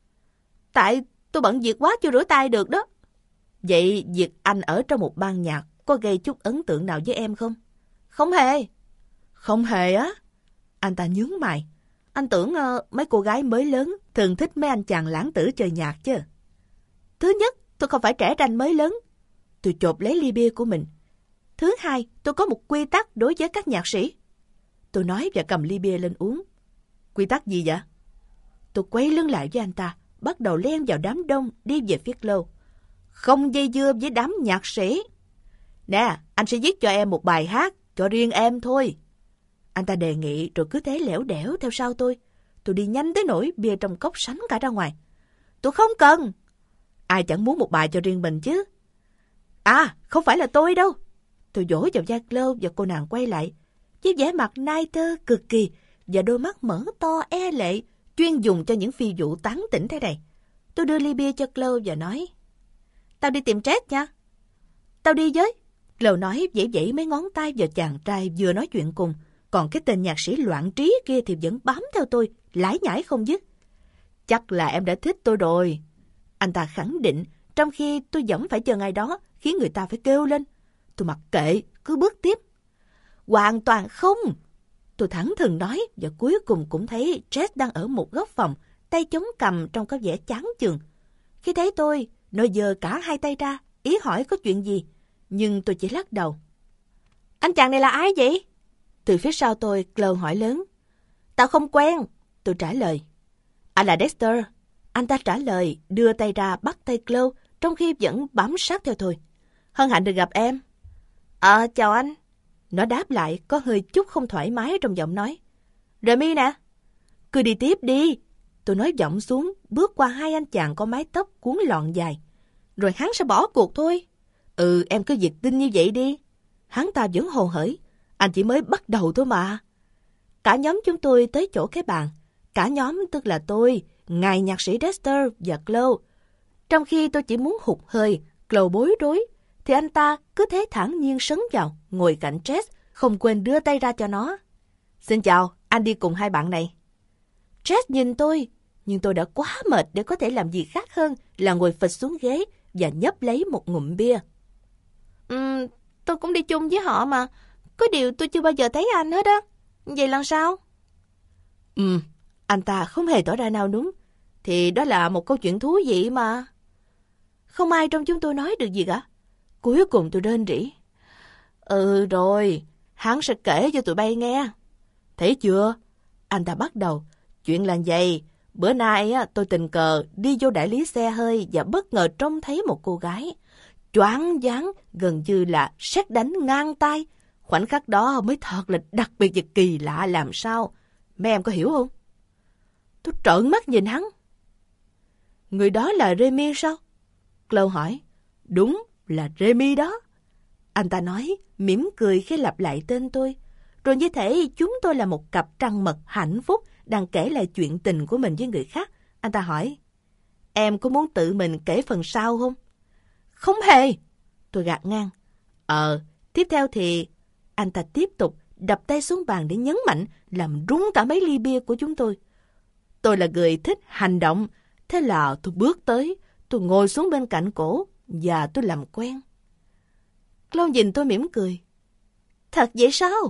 Tại tôi bận việc quá chưa rửa tay được đó. Vậy việc anh ở trong một ban nhạc có gây chút ấn tượng nào với em không? Không hề. Không hề á? Anh ta nhướng mày. Anh tưởng uh, mấy cô gái mới lớn thường thích mấy anh chàng lãng tử chơi nhạc chứ. Thứ nhất, tôi không phải trẻ ranh mới lớn. Tôi chộp lấy ly bia của mình. Thứ hai, tôi có một quy tắc đối với các nhạc sĩ. Tôi nói và cầm ly bia lên uống. Quy tắc gì vậy? Tôi quay lưng lại với anh ta, bắt đầu len vào đám đông đi về phía Chloe. Không dây dưa với đám nhạc sĩ. Nè, anh sẽ viết cho em một bài hát, cho riêng em thôi. Anh ta đề nghị rồi cứ thế lẻo đẻo theo sau tôi. Tôi đi nhanh tới nỗi bia trong cốc sánh cả ra ngoài. Tôi không cần. Ai chẳng muốn một bài cho riêng mình chứ. À, không phải là tôi đâu. Tôi vỗ vào vai Chloe và cô nàng quay lại. Với vẻ mặt nai tơ cực kỳ và đôi mắt mở to e lệ, chuyên dùng cho những phi vụ tán tỉnh thế này. Tôi đưa ly bia cho Chloe và nói. Tao đi tìm Jess nha. Tao đi với. Chloe nói vẫy vẫy mấy ngón tay vào chàng trai vừa nói chuyện cùng. Còn cái tên nhạc sĩ loạn trí kia thì vẫn bám theo tôi, lải nhải không dứt. Chắc là em đã thích tôi rồi. Anh ta khẳng định, trong khi tôi vẫn phải chờ ngày đó, khiến người ta phải kêu lên. Tôi mặc kệ, cứ bước tiếp. Hoàn toàn không. Tôi thẳng thừng nói và cuối cùng cũng thấy Jess đang ở một góc phòng, tay chống cằm trông có vẻ chán chường. Khi thấy tôi, nó giơ cả hai tay ra, ý hỏi có chuyện gì, nhưng tôi chỉ lắc đầu. Anh chàng này là ai vậy? Từ phía sau tôi, Chloe hỏi lớn. Tao không quen, tôi trả lời. Anh là Dexter. Anh ta trả lời, đưa tay ra bắt tay Chloe, trong khi vẫn bám sát theo tôi. Hân hạnh được gặp em. Ờ, chào anh. Nó đáp lại, có hơi chút không thoải mái trong giọng nói. Remy nè. Cứ đi tiếp đi. Tôi nói giọng xuống, bước qua hai anh chàng có mái tóc cuốn lọn dài. Rồi hắn sẽ bỏ cuộc thôi. Ừ, em cứ việc tin như vậy đi. Hắn ta vẫn hồ hởi. Anh chỉ mới bắt đầu thôi mà. Cả nhóm chúng tôi tới chỗ cái bàn. Cả nhóm tức là tôi, ngài nhạc sĩ Dexter và Chloe. Trong khi tôi chỉ muốn hụt hơi, Chloe bối rối, thì anh ta cứ thế thản nhiên sấn vào, ngồi cạnh Jess, không quên đưa tay ra cho nó. Xin chào, anh đi cùng hai bạn này. Jess nhìn tôi, nhưng tôi đã quá mệt để có thể làm gì khác hơn là ngồi phịch xuống ghế và nhấp lấy một ngụm bia. Ừm, tôi cũng đi chung với họ mà. Có điều tôi chưa bao giờ thấy anh hết á. Vậy làm sao? Ừm, anh ta không hề tỏ ra nào đúng. Thì đó là một câu chuyện thú vị mà. Không ai trong chúng tôi nói được gì cả. Cuối cùng tôi rên rỉ. Ừ rồi, hắn sẽ kể cho tụi bay nghe. Thấy chưa? Anh ta bắt đầu. Chuyện là vậy. Bữa nay tôi tình cờ đi vô đại lý xe hơi và bất ngờ trông thấy một cô gái. Choáng váng, gần như là sét đánh ngang tay. Khoảnh khắc đó mới thật là đặc biệt và kỳ lạ làm sao. Mấy em có hiểu không? Tôi trợn mắt nhìn hắn. Người đó là Remy sao? Chloe hỏi. Đúng là Remy đó. Anh ta nói, mỉm cười khi lặp lại tên tôi. Rồi như thể chúng tôi là một cặp trăng mật hạnh phúc đang kể lại chuyện tình của mình với người khác. Anh ta hỏi, em có muốn tự mình kể phần sau không? Không hề. Tôi gạt ngang. Ờ, tiếp theo thì... Anh ta tiếp tục đập tay xuống bàn để nhấn mạnh, làm rung cả mấy ly bia của chúng tôi. Tôi là người thích hành động, thế là tôi bước tới, tôi ngồi xuống bên cạnh cổ và tôi làm quen. Chloe nhìn tôi mỉm cười. Thật vậy sao?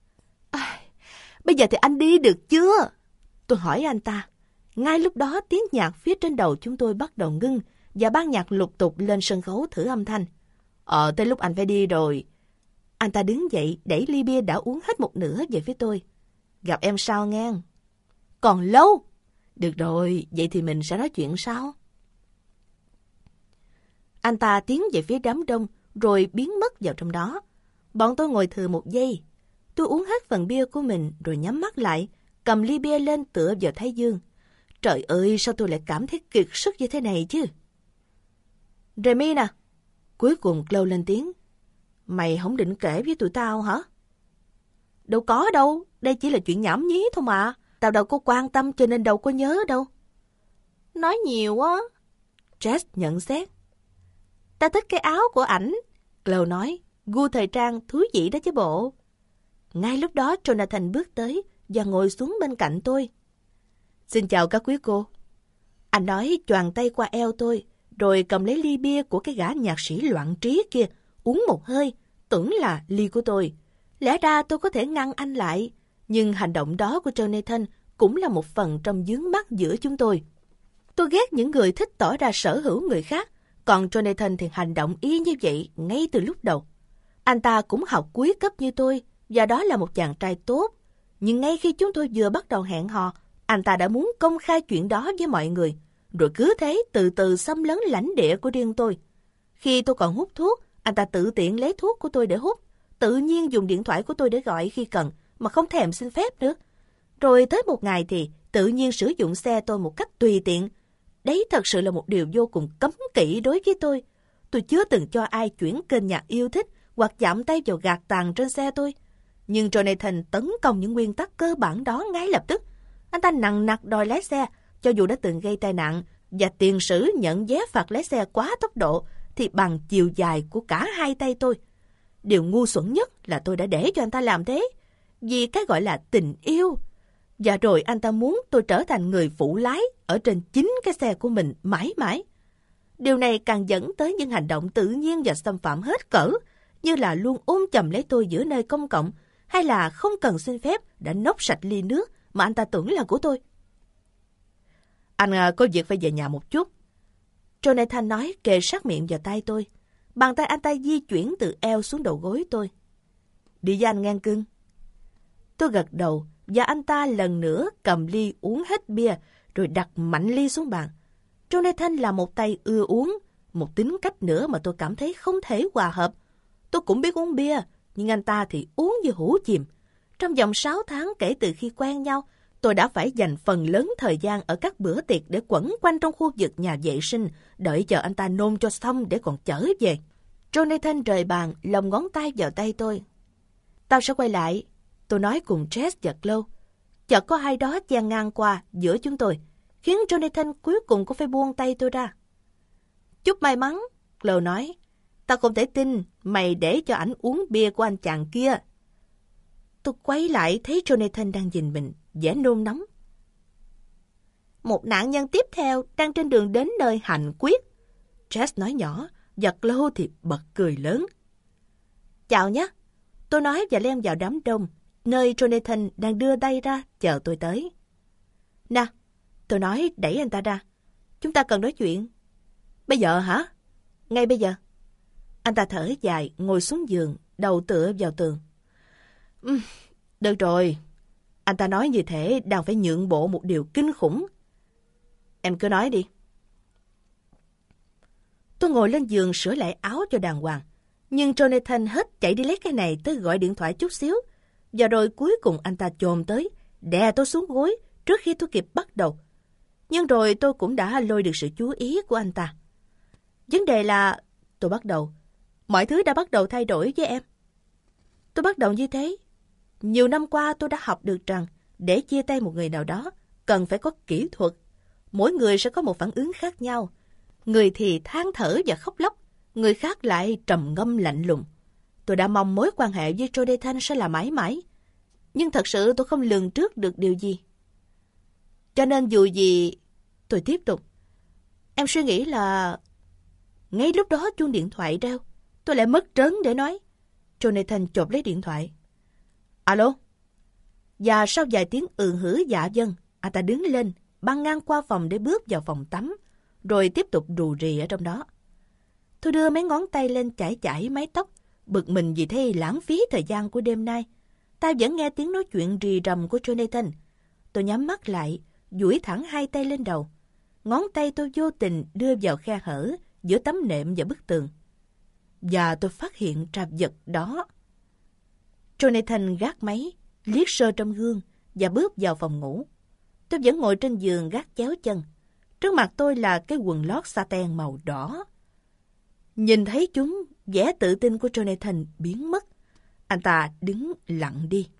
À, bây giờ thì anh đi được chưa? Tôi hỏi anh ta. Ngay lúc đó tiếng nhạc phía trên đầu chúng tôi bắt đầu ngưng và ban nhạc lục tục lên sân khấu thử âm thanh. Ờ, tới lúc anh phải đi rồi. Anh ta đứng dậy đẩy ly bia đã uống hết một nửa về phía tôi. Gặp em sau nghe. Còn lâu. Được rồi, vậy thì mình sẽ nói chuyện sau. Anh ta tiến về phía đám đông rồi biến mất vào trong đó. Bọn tôi ngồi thừ một giây. Tôi uống hết phần bia của mình rồi nhắm mắt lại, cầm ly bia lên tựa vào thái dương. Trời ơi, sao tôi lại cảm thấy kiệt sức như thế này chứ? Remy nè. Cuối cùng Chloe lên tiếng. Mày không định kể với tụi tao hả? Đâu có đâu, đây chỉ là chuyện nhảm nhí thôi mà. Tao đâu có quan tâm cho nên đâu có nhớ đâu. Nói nhiều quá. Jess nhận xét. Tao thích cái áo của ảnh. Chloe nói, gu thời trang thú vị đó chứ bộ. Ngay lúc đó Jonathan bước tới và ngồi xuống bên cạnh tôi. Xin chào các quý cô. Anh nói choàng tay qua eo tôi, rồi cầm lấy ly bia của cái gã nhạc sĩ loạn trí kia, uống một hơi, tưởng là ly của tôi. Lẽ ra tôi có thể ngăn anh lại, nhưng hành động đó của Jonathan cũng là một phần trong vướng mắc giữa chúng tôi. Tôi ghét những người thích tỏ ra sở hữu người khác, còn Jonathan thì hành động y như vậy ngay từ lúc đầu. Anh ta cũng học cuối cấp như tôi, và đó là một chàng trai tốt. Nhưng ngay khi chúng tôi vừa bắt đầu hẹn hò, anh ta đã muốn công khai chuyện đó với mọi người, rồi cứ thế từ từ xâm lấn lãnh địa của riêng tôi. Khi tôi còn hút thuốc, anh ta tự tiện lấy thuốc của tôi để hút, tự nhiên dùng điện thoại của tôi để gọi khi cần, mà không thèm xin phép nữa. Rồi tới một ngày thì tự nhiên sử dụng xe tôi một cách tùy tiện. Đấy thật sự là một điều vô cùng cấm kỵ đối với tôi. Tôi chưa từng cho ai chuyển kênh nhạc yêu thích hoặc chạm tay vào gạt tàn trên xe tôi. Nhưng Jonathan tấn công những nguyên tắc cơ bản đó ngay lập tức. Anh ta nằng nặc đòi lái xe, cho dù đã từng gây tai nạn, và tiền sử nhận vé phạt lái xe quá tốc độ thì bằng chiều dài của cả hai tay tôi. Điều ngu xuẩn nhất là tôi đã để cho anh ta làm thế, vì cái gọi là tình yêu. Và rồi anh ta muốn tôi trở thành người phụ lái ở trên chính cái xe của mình mãi mãi. Điều này càng dẫn tới những hành động tự nhiên và xâm phạm hết cỡ, như là luôn ôm chầm lấy tôi giữa nơi công cộng, hay là không cần xin phép đã nốc sạch ly nước mà anh ta tưởng là của tôi. Anh có việc phải về nhà một chút. Jonathan nói kề sát miệng vào tay tôi. Bàn tay anh ta di chuyển từ eo xuống đầu gối tôi. Đi với anh ngang cưng. Tôi gật đầu và anh ta lần nữa cầm ly uống hết bia rồi đặt mạnh ly xuống bàn. Jonathan là một tay ưa uống, một tính cách nữa mà tôi cảm thấy không thể hòa hợp. Tôi cũng biết uống bia, nhưng anh ta thì uống như hũ chìm. Trong vòng sáu tháng kể từ khi quen nhau, tôi đã phải dành phần lớn thời gian ở các bữa tiệc để quẩn quanh trong khu vực nhà vệ sinh, đợi chờ anh ta nôn cho xong để còn chở về. Jonathan rời bàn, lồng ngón tay vào tay tôi. Tao sẽ quay lại, tôi nói cùng Jess và Chloe. Chợt có ai đó chen ngang qua giữa chúng tôi, khiến Jonathan cuối cùng cũng phải buông tay tôi ra. Chúc may mắn, Chloe nói. Tao không thể tin mày để cho ảnh uống bia của anh chàng kia. Tôi quay lại thấy Jonathan đang nhìn mình, vẻ nôn nóng. Một nạn nhân tiếp theo đang trên đường đến nơi hành quyết. Jess nói nhỏ, và Chloe thì bật cười lớn. Chào nhé, tôi nói và len vào đám đông, nơi Jonathan đang đưa tay ra chờ tôi tới. Nè, tôi nói đẩy anh ta ra. Chúng ta cần nói chuyện. Bây giờ hả? Ngay bây giờ. Anh ta thở dài, ngồi xuống giường, đầu tựa vào tường. Uhm, được rồi. Anh ta nói như thế đang phải nhượng bộ một điều kinh khủng. Em cứ nói đi. Tôi ngồi lên giường sửa lại áo cho đàng hoàng. Nhưng Jonathan hết chạy đi lấy cái này tới gọi điện thoại chút xíu. Và rồi cuối cùng anh ta chồm tới, đè tôi xuống gối trước khi tôi kịp bắt đầu. Nhưng rồi tôi cũng đã lôi được sự chú ý của anh ta. Vấn đề là, tôi bắt đầu, mọi thứ đã bắt đầu thay đổi với em. Tôi bắt đầu như thế. Nhiều năm qua tôi đã học được rằng để chia tay một người nào đó cần phải có kỹ thuật. Mỗi người sẽ có một phản ứng khác nhau. Người thì than thở và khóc lóc, người khác lại trầm ngâm lạnh lùng. Tôi đã mong mối quan hệ với Jonathan sẽ là mãi mãi. Nhưng thật sự tôi không lường trước được điều gì. Cho nên dù gì, tôi tiếp tục. Em suy nghĩ là... Ngay lúc đó chuông điện thoại reo, tôi lại mất trớn để nói. Jonathan chộp lấy điện thoại. Alo? Và sau vài tiếng ừ hử dạ vâng, anh ta đứng lên, băng ngang qua phòng để bước vào phòng tắm, rồi tiếp tục rù rì ở trong đó. Tôi đưa mấy ngón tay lên chải chải mái tóc, bực mình vì thế lãng phí thời gian của đêm nay. Ta vẫn nghe tiếng nói chuyện rì rầm của Jonathan. Tôi nhắm mắt lại, duỗi thẳng hai tay lên đầu. Ngón tay tôi vô tình đưa vào khe hở giữa tấm nệm và bức tường. Và tôi phát hiện ra vật đó. Jonathan gác máy, liếc sơ trong gương và bước vào phòng ngủ. Tôi vẫn ngồi trên giường gác chéo chân. Trước mặt tôi là cái quần lót satin màu đỏ. Nhìn thấy chúng, vẻ tự tin của Jonathan biến mất. Anh ta đứng lặng đi.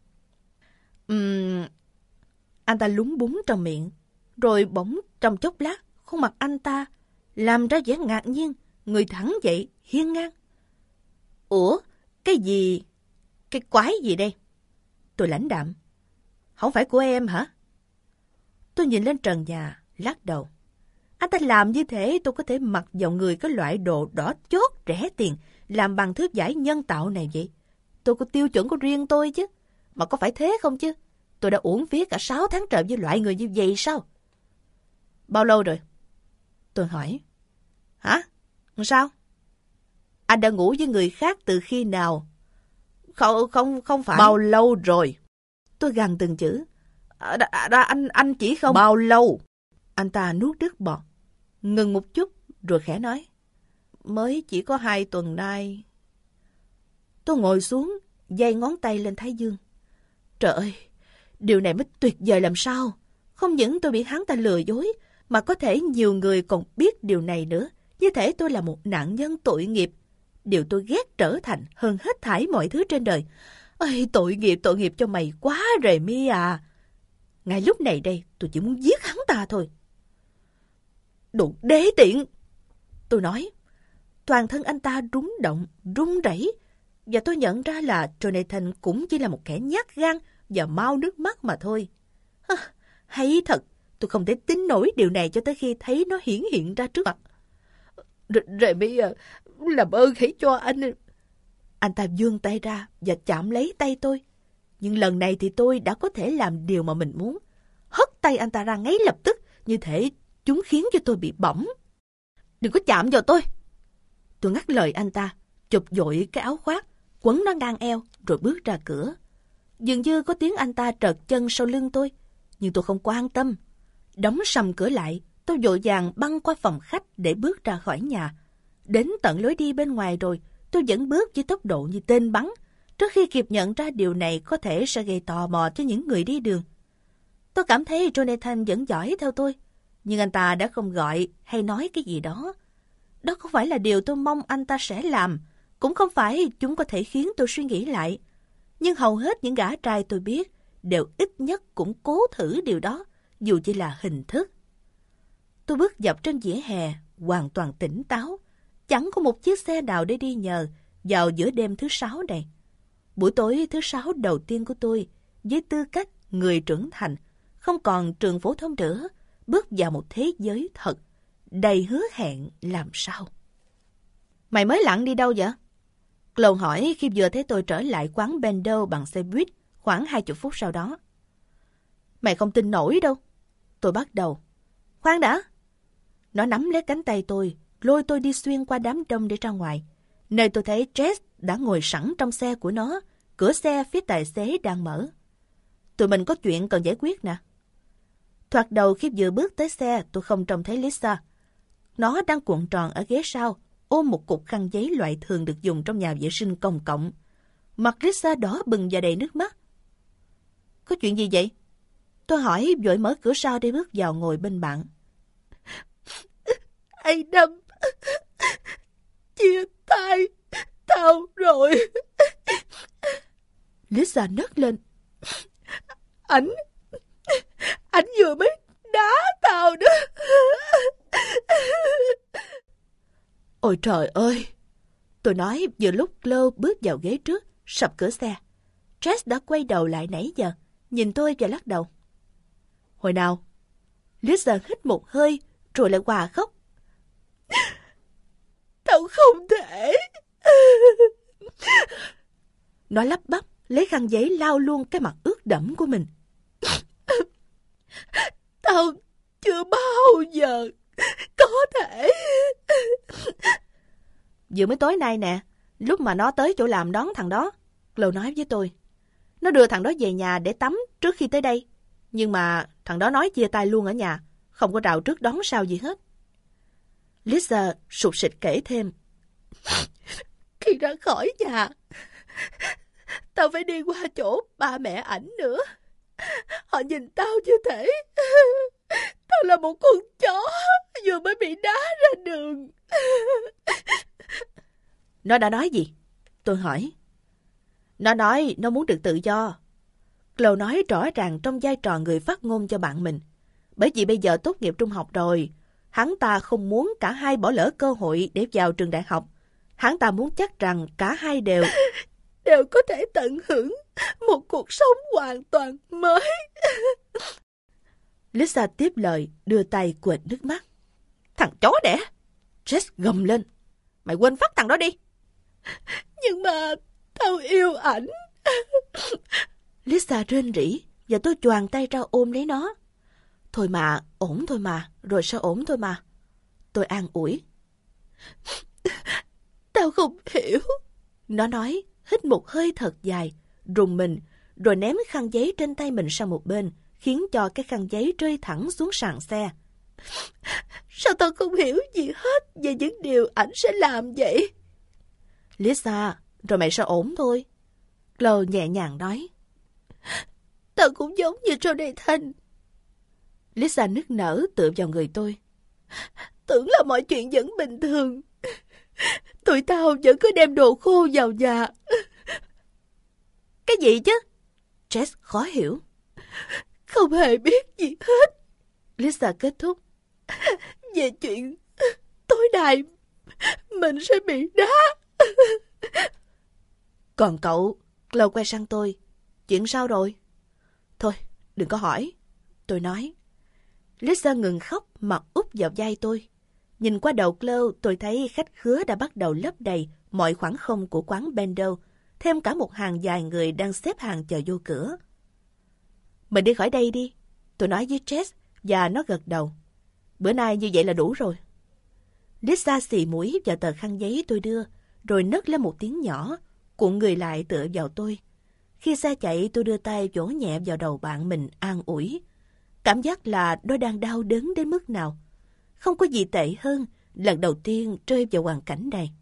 Uhm... Anh ta lúng búng trong miệng. Rồi bỗng trong chốc lát, khuôn mặt anh ta làm ra vẻ ngạc nhiên, người thẳng dậy, hiên ngang. Ủa, cái gì? Cái quái gì đây? Tôi lãnh đạm. Không phải của em hả? Tôi nhìn lên trần nhà, lắc đầu. Anh ta làm như thế tôi có thể mặc vào người cái loại đồ đỏ chót rẻ tiền làm bằng thứ vải nhân tạo này vậy. Tôi có tiêu chuẩn của riêng tôi chứ. Mà có phải thế không chứ? Tôi đã uổng phí cả sáu tháng trời với loại người như vậy sao? Bao lâu rồi? Tôi hỏi. Hả? Sao? Anh đã ngủ với người khác từ khi nào? Không, không, không phải. Bao lâu rồi? Tôi gằn từng chữ. À, à, à, anh, anh chỉ không... Bao lâu? Anh ta nuốt nước bọt, ngừng một chút rồi khẽ nói. Mới chỉ có hai tuần nay. Tôi ngồi xuống, giây ngón tay lên thái dương. Trời ơi, điều này mới tuyệt vời làm sao. Không những tôi bị hắn ta lừa dối, mà có thể nhiều người còn biết điều này nữa. Như thể tôi là một nạn nhân tội nghiệp. Điều tôi ghét trở thành hơn hết thảy mọi thứ trên đời. Ôi, tội nghiệp, tội nghiệp cho mày quá rồi mi à. Ngay lúc này đây, tôi chỉ muốn giết hắn ta thôi. Đồ đê tiện! Tôi nói. Toàn thân anh ta rúng động, run rẩy. Và tôi nhận ra là Jonathan cũng chỉ là một kẻ nhát gan và mau nước mắt mà thôi. À, hay thật, tôi không thể tin nổi điều này cho tới khi thấy nó hiển hiện ra trước mặt. Remy à, làm ơn hãy cho anh... Anh ta vươn tay ra và chạm lấy tay tôi. Nhưng lần này thì tôi đã có thể làm điều mà mình muốn. Hất tay anh ta ra ngay lập tức, như thể chúng khiến cho tôi bị bỏng. Đừng có chạm vào tôi. Tôi ngắt lời anh ta, chụp vội cái áo khoác, quấn nó ngang eo, rồi bước ra cửa. Dường như có tiếng anh ta trợt chân sau lưng tôi, nhưng tôi không quan tâm. Đóng sầm cửa lại, tôi vội vàng băng qua phòng khách để bước ra khỏi nhà. Đến tận lối đi bên ngoài rồi, tôi vẫn bước với tốc độ như tên bắn, trước khi kịp nhận ra điều này có thể sẽ gây tò mò cho những người đi đường. Tôi cảm thấy Jonathan vẫn dõi theo tôi, nhưng anh ta đã không gọi hay nói cái gì đó. Đó không phải là điều tôi mong anh ta sẽ làm, cũng không phải chúng có thể khiến tôi suy nghĩ lại. Nhưng hầu hết những gã trai tôi biết đều ít nhất cũng cố thử điều đó, dù chỉ là hình thức. Tôi bước dọc trên vỉa hè, hoàn toàn tỉnh táo. Chẳng có một chiếc xe nào để đi nhờ vào giữa đêm thứ sáu này. Buổi tối thứ sáu đầu tiên của tôi, với tư cách người trưởng thành, không còn trường phổ thông nữa, bước vào một thế giới thật, đầy hứa hẹn làm sao. Mày mới lặn đi đâu vậy? Chloe hỏi khi vừa thấy tôi trở lại quán Bendo bằng xe buýt khoảng hai mươi phút sau đó. Mày không tin nổi đâu. Tôi bắt đầu. Khoan đã. Nó nắm lấy cánh tay tôi, lôi tôi đi xuyên qua đám đông để ra ngoài, nơi tôi thấy Jess đã ngồi sẵn trong xe của nó, cửa xe phía tài xế đang mở. Tụi mình có chuyện cần giải quyết nè. Thoạt đầu khi vừa bước tới xe, tôi không trông thấy Lisa. Nó đang cuộn tròn ở ghế sau, ôm một cục khăn giấy loại thường được dùng trong nhà vệ sinh công cộng. Mặt Lisa đỏ bừng và đầy nước mắt. Có chuyện gì vậy? Tôi hỏi vội mở cửa sau để bước vào ngồi bên bạn. Adam chia tay tao rồi. Lisa nấc lên. Ảnh Ảnh vừa mới đá tao đó. Ôi trời ơi! Tôi nói vừa lúc Chloe bước vào ghế trước, sập cửa xe. Jess đã quay đầu lại nãy giờ, nhìn tôi và lắc đầu. Hồi nào? Lisa hít một hơi, rồi lại hòa khóc. Tao không thể. Nó lắp bắp, lấy khăn giấy lau luôn cái mặt ướt đẫm của mình. Tao chưa bao giờ có thể. Vừa mới tối nay nè, lúc mà nó tới chỗ làm đón thằng đó, Chloe nói với tôi. Nó đưa thằng đó về nhà để tắm trước khi tới đây. Nhưng mà thằng đó nói chia tay luôn ở nhà, không có rào trước đón sau gì hết. Lisa sụt sịt kể thêm. Khi ra khỏi nhà, tao phải đi qua chỗ ba mẹ ảnh nữa. Họ nhìn tao như thể tao là một con chó vừa mới bị đá ra đường. Nó đã nói gì? Tôi hỏi. Nó nói nó muốn được tự do. Chloe nói rõ ràng trong vai trò người phát ngôn cho bạn mình. Bởi vì bây giờ tốt nghiệp trung học rồi, hắn ta không muốn cả hai bỏ lỡ cơ hội để vào trường đại học. Hắn ta muốn chắc rằng cả hai đều đều có thể tận hưởng một cuộc sống hoàn toàn mới. Lisa tiếp lời, đưa tay quệt nước mắt. Thằng chó đẻ! Jess gầm lên. Mày quên phát thằng đó đi. Nhưng mà tao yêu ảnh. Lisa rên rỉ và tôi choàng tay ra ôm lấy nó. Thôi mà, ổn thôi mà, rồi sẽ ổn thôi mà. Tôi an ủi. Tao không hiểu. Nó nói, hít một hơi thật dài, rùng mình, rồi ném khăn giấy trên tay mình sang một bên, khiến cho cái khăn giấy rơi thẳng xuống sàn xe. Sao tao không hiểu gì hết về những điều ảnh sẽ làm vậy? Lisa, rồi mày sẽ ổn thôi. Chloe nhẹ nhàng nói. Tao cũng giống như Jonathan. Lisa nức nở tựa vào người tôi. Tưởng là mọi chuyện vẫn bình thường. Tụi tao vẫn cứ đem đồ khô vào nhà. Cái gì chứ? Jess khó hiểu. Không hề biết gì hết. Lisa kết thúc. Về chuyện tối nay mình sẽ bị đá. Còn cậu? Chloe quay sang tôi. Chuyện sao rồi? Thôi, đừng có hỏi. Tôi nói. Lisa ngừng khóc, mặt úp vào vai tôi. Nhìn qua đầu Chloe, tôi thấy khách khứa đã bắt đầu lấp đầy mọi khoảng không của quán Bendo, thêm cả một hàng dài người đang xếp hàng chờ vô cửa. Mình đi khỏi đây đi, tôi nói với Jess và nó gật đầu. Bữa nay như vậy là đủ rồi. Lisa xì mũi vào tờ khăn giấy tôi đưa, rồi nấc lên một tiếng nhỏ, cuộn người lại tựa vào tôi. Khi xe chạy, tôi đưa tay vỗ nhẹ vào đầu bạn mình an ủi. Cảm giác là nó đang đau đớn đến mức nào. Không có gì tệ hơn lần đầu tiên rơi vào hoàn cảnh này.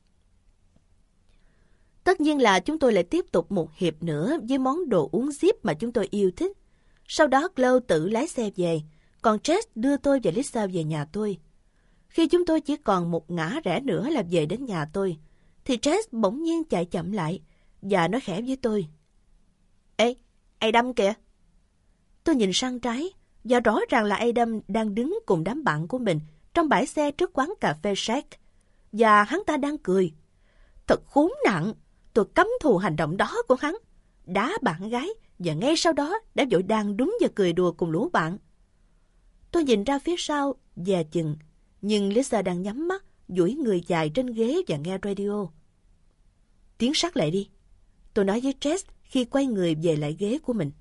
Tất nhiên là chúng tôi lại tiếp tục một hiệp nữa với món đồ uống zip mà chúng tôi yêu thích. Sau đó Chloe tự lái xe về, còn Jess đưa tôi và Lisa về nhà tôi. Khi chúng tôi chỉ còn một ngã rẽ nữa là về đến nhà tôi, thì Jess bỗng nhiên chạy chậm lại và nói khẽ với tôi. Ê, Adam kìa! Tôi nhìn sang trái, và rõ ràng là Adam đang đứng cùng đám bạn của mình trong bãi xe trước quán cà phê Shack, và hắn ta đang cười. Thật khốn nạn, tôi căm thù hành động đó của hắn. Đá bạn gái, và ngay sau đó đã vội đàn đúng và cười đùa cùng lũ bạn. Tôi nhìn ra phía sau, dè chừng, nhưng Lisa đang nhắm mắt, duỗi người dài trên ghế và nghe radio. Tiến sát lại đi, tôi nói với Jess khi quay người về lại ghế của mình.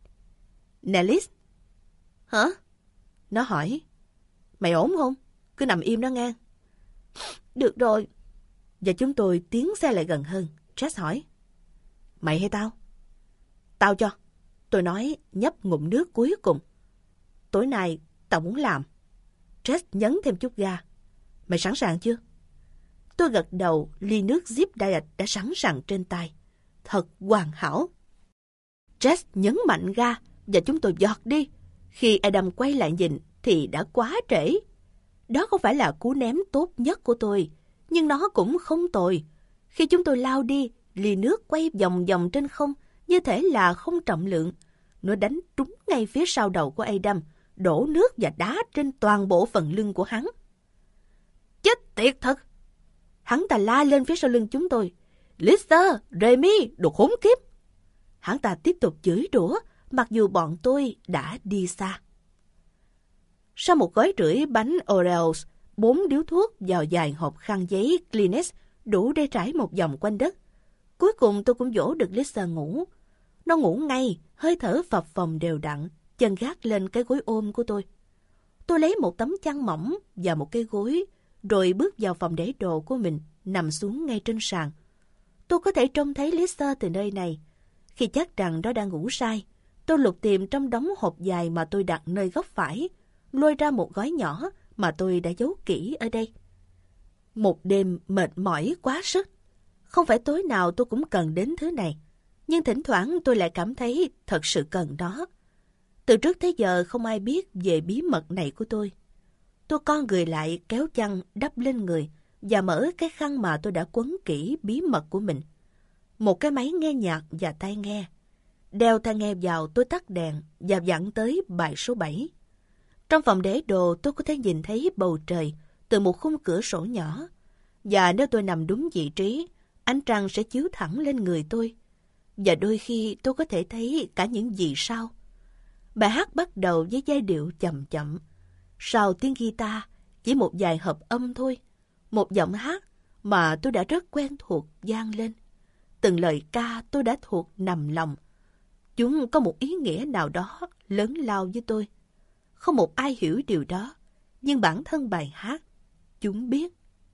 Nè Liz. Hả? Nó hỏi. Mày ổn không? Cứ nằm im đó nghe. Được rồi. Và chúng tôi tiến xe lại gần hơn. Jess hỏi. Mày hay tao? Tao cho. Tôi nói nhấp ngụm nước cuối cùng. Tối nay tao muốn làm. Jess nhấn thêm chút ga. Mày sẵn sàng chưa? Tôi gật đầu, ly nước Zip Diet đã sẵn sàng trên tay. Thật hoàn hảo. Jess nhấn mạnh ga và chúng tôi giọt đi. Khi Adam quay lại nhìn thì đã quá trễ. Đó không phải là cú ném tốt nhất của tôi, nhưng nó cũng không tồi. Khi chúng tôi lao đi, ly nước quay vòng vòng trên không như thể là không trọng lượng. Nó đánh trúng ngay phía sau đầu của Adam, đổ nước và đá trên toàn bộ phần lưng của hắn. Chết tiệt thật! Hắn ta la lên phía sau lưng chúng tôi. Lisa, Remy, đồ khốn kiếp! Hắn ta tiếp tục chửi rủa, mặc dù bọn tôi đã đi xa. Sau một gói rưỡi bánh Oreos, bốn điếu thuốc vào vài hộp khăn giấy Kleenex đủ để trải một vòng quanh đất. Cuối cùng tôi cũng dỗ được Lisa ngủ. Nó ngủ ngay, hơi thở phập phồng đều đặn, chân gác lên cái gối ôm của tôi. Tôi lấy một tấm chăn mỏng và một cái gối, rồi bước vào phòng để đồ của mình, nằm xuống ngay trên sàn. Tôi có thể trông thấy Lisa từ nơi này. Khi chắc rằng nó đang ngủ say, tôi lục tìm trong đống hộp dài mà tôi đặt nơi góc phải, lôi ra một gói nhỏ mà tôi đã giấu kỹ ở đây. Một đêm mệt mỏi quá sức. Không phải tối nào tôi cũng cần đến thứ này, nhưng thỉnh thoảng tôi lại cảm thấy thật sự cần nó. Từ trước tới giờ không ai biết về bí mật này của tôi. Tôi con người lại, kéo chăn đắp lên người và mở cái khăn mà tôi đã quấn kỹ bí mật của mình. Một cái máy nghe nhạc và tai nghe. Đeo tai nghe vào, tôi tắt đèn và vặn tới bài số bảy. Trong phòng để đồ, tôi có thể nhìn thấy bầu trời từ một khung cửa sổ nhỏ. Và nếu tôi nằm đúng vị trí, ánh trăng sẽ chiếu thẳng lên người tôi. Và đôi khi tôi có thể thấy cả những vì sao. Bài hát bắt đầu với giai điệu chậm chậm. Sau tiếng guitar, chỉ một vài hợp âm thôi. Một giọng hát mà tôi đã rất quen thuộc vang lên. Từng lời ca tôi đã thuộc nằm lòng. Chúng có một ý nghĩa nào đó lớn lao với tôi. Không một ai hiểu điều đó, nhưng bản thân bài hát, chúng biết.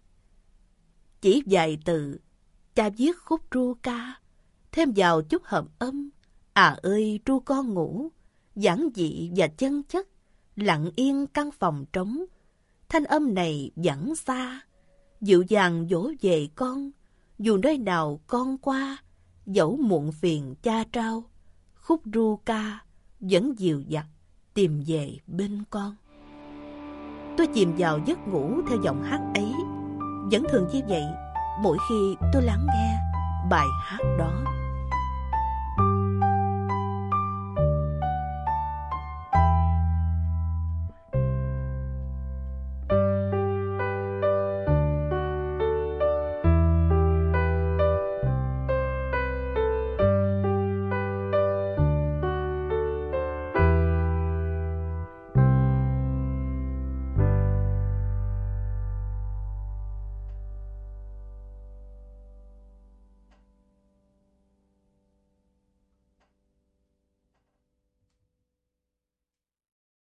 Chỉ vài từ, cha viết khúc ru ca, thêm vào chút hợp âm. À ơi ru con ngủ, giản dị và chân chất, lặng yên căn phòng trống. Thanh âm này vẳng xa, dịu dàng dỗ về con, dù nơi nào con qua, dẫu muộn phiền cha trao. Khúc ru ca vẫn dịu dặt tìm về bên con. Tôi chìm vào giấc ngủ theo giọng hát ấy. Vẫn thường như vậy mỗi khi tôi lắng nghe bài hát đó.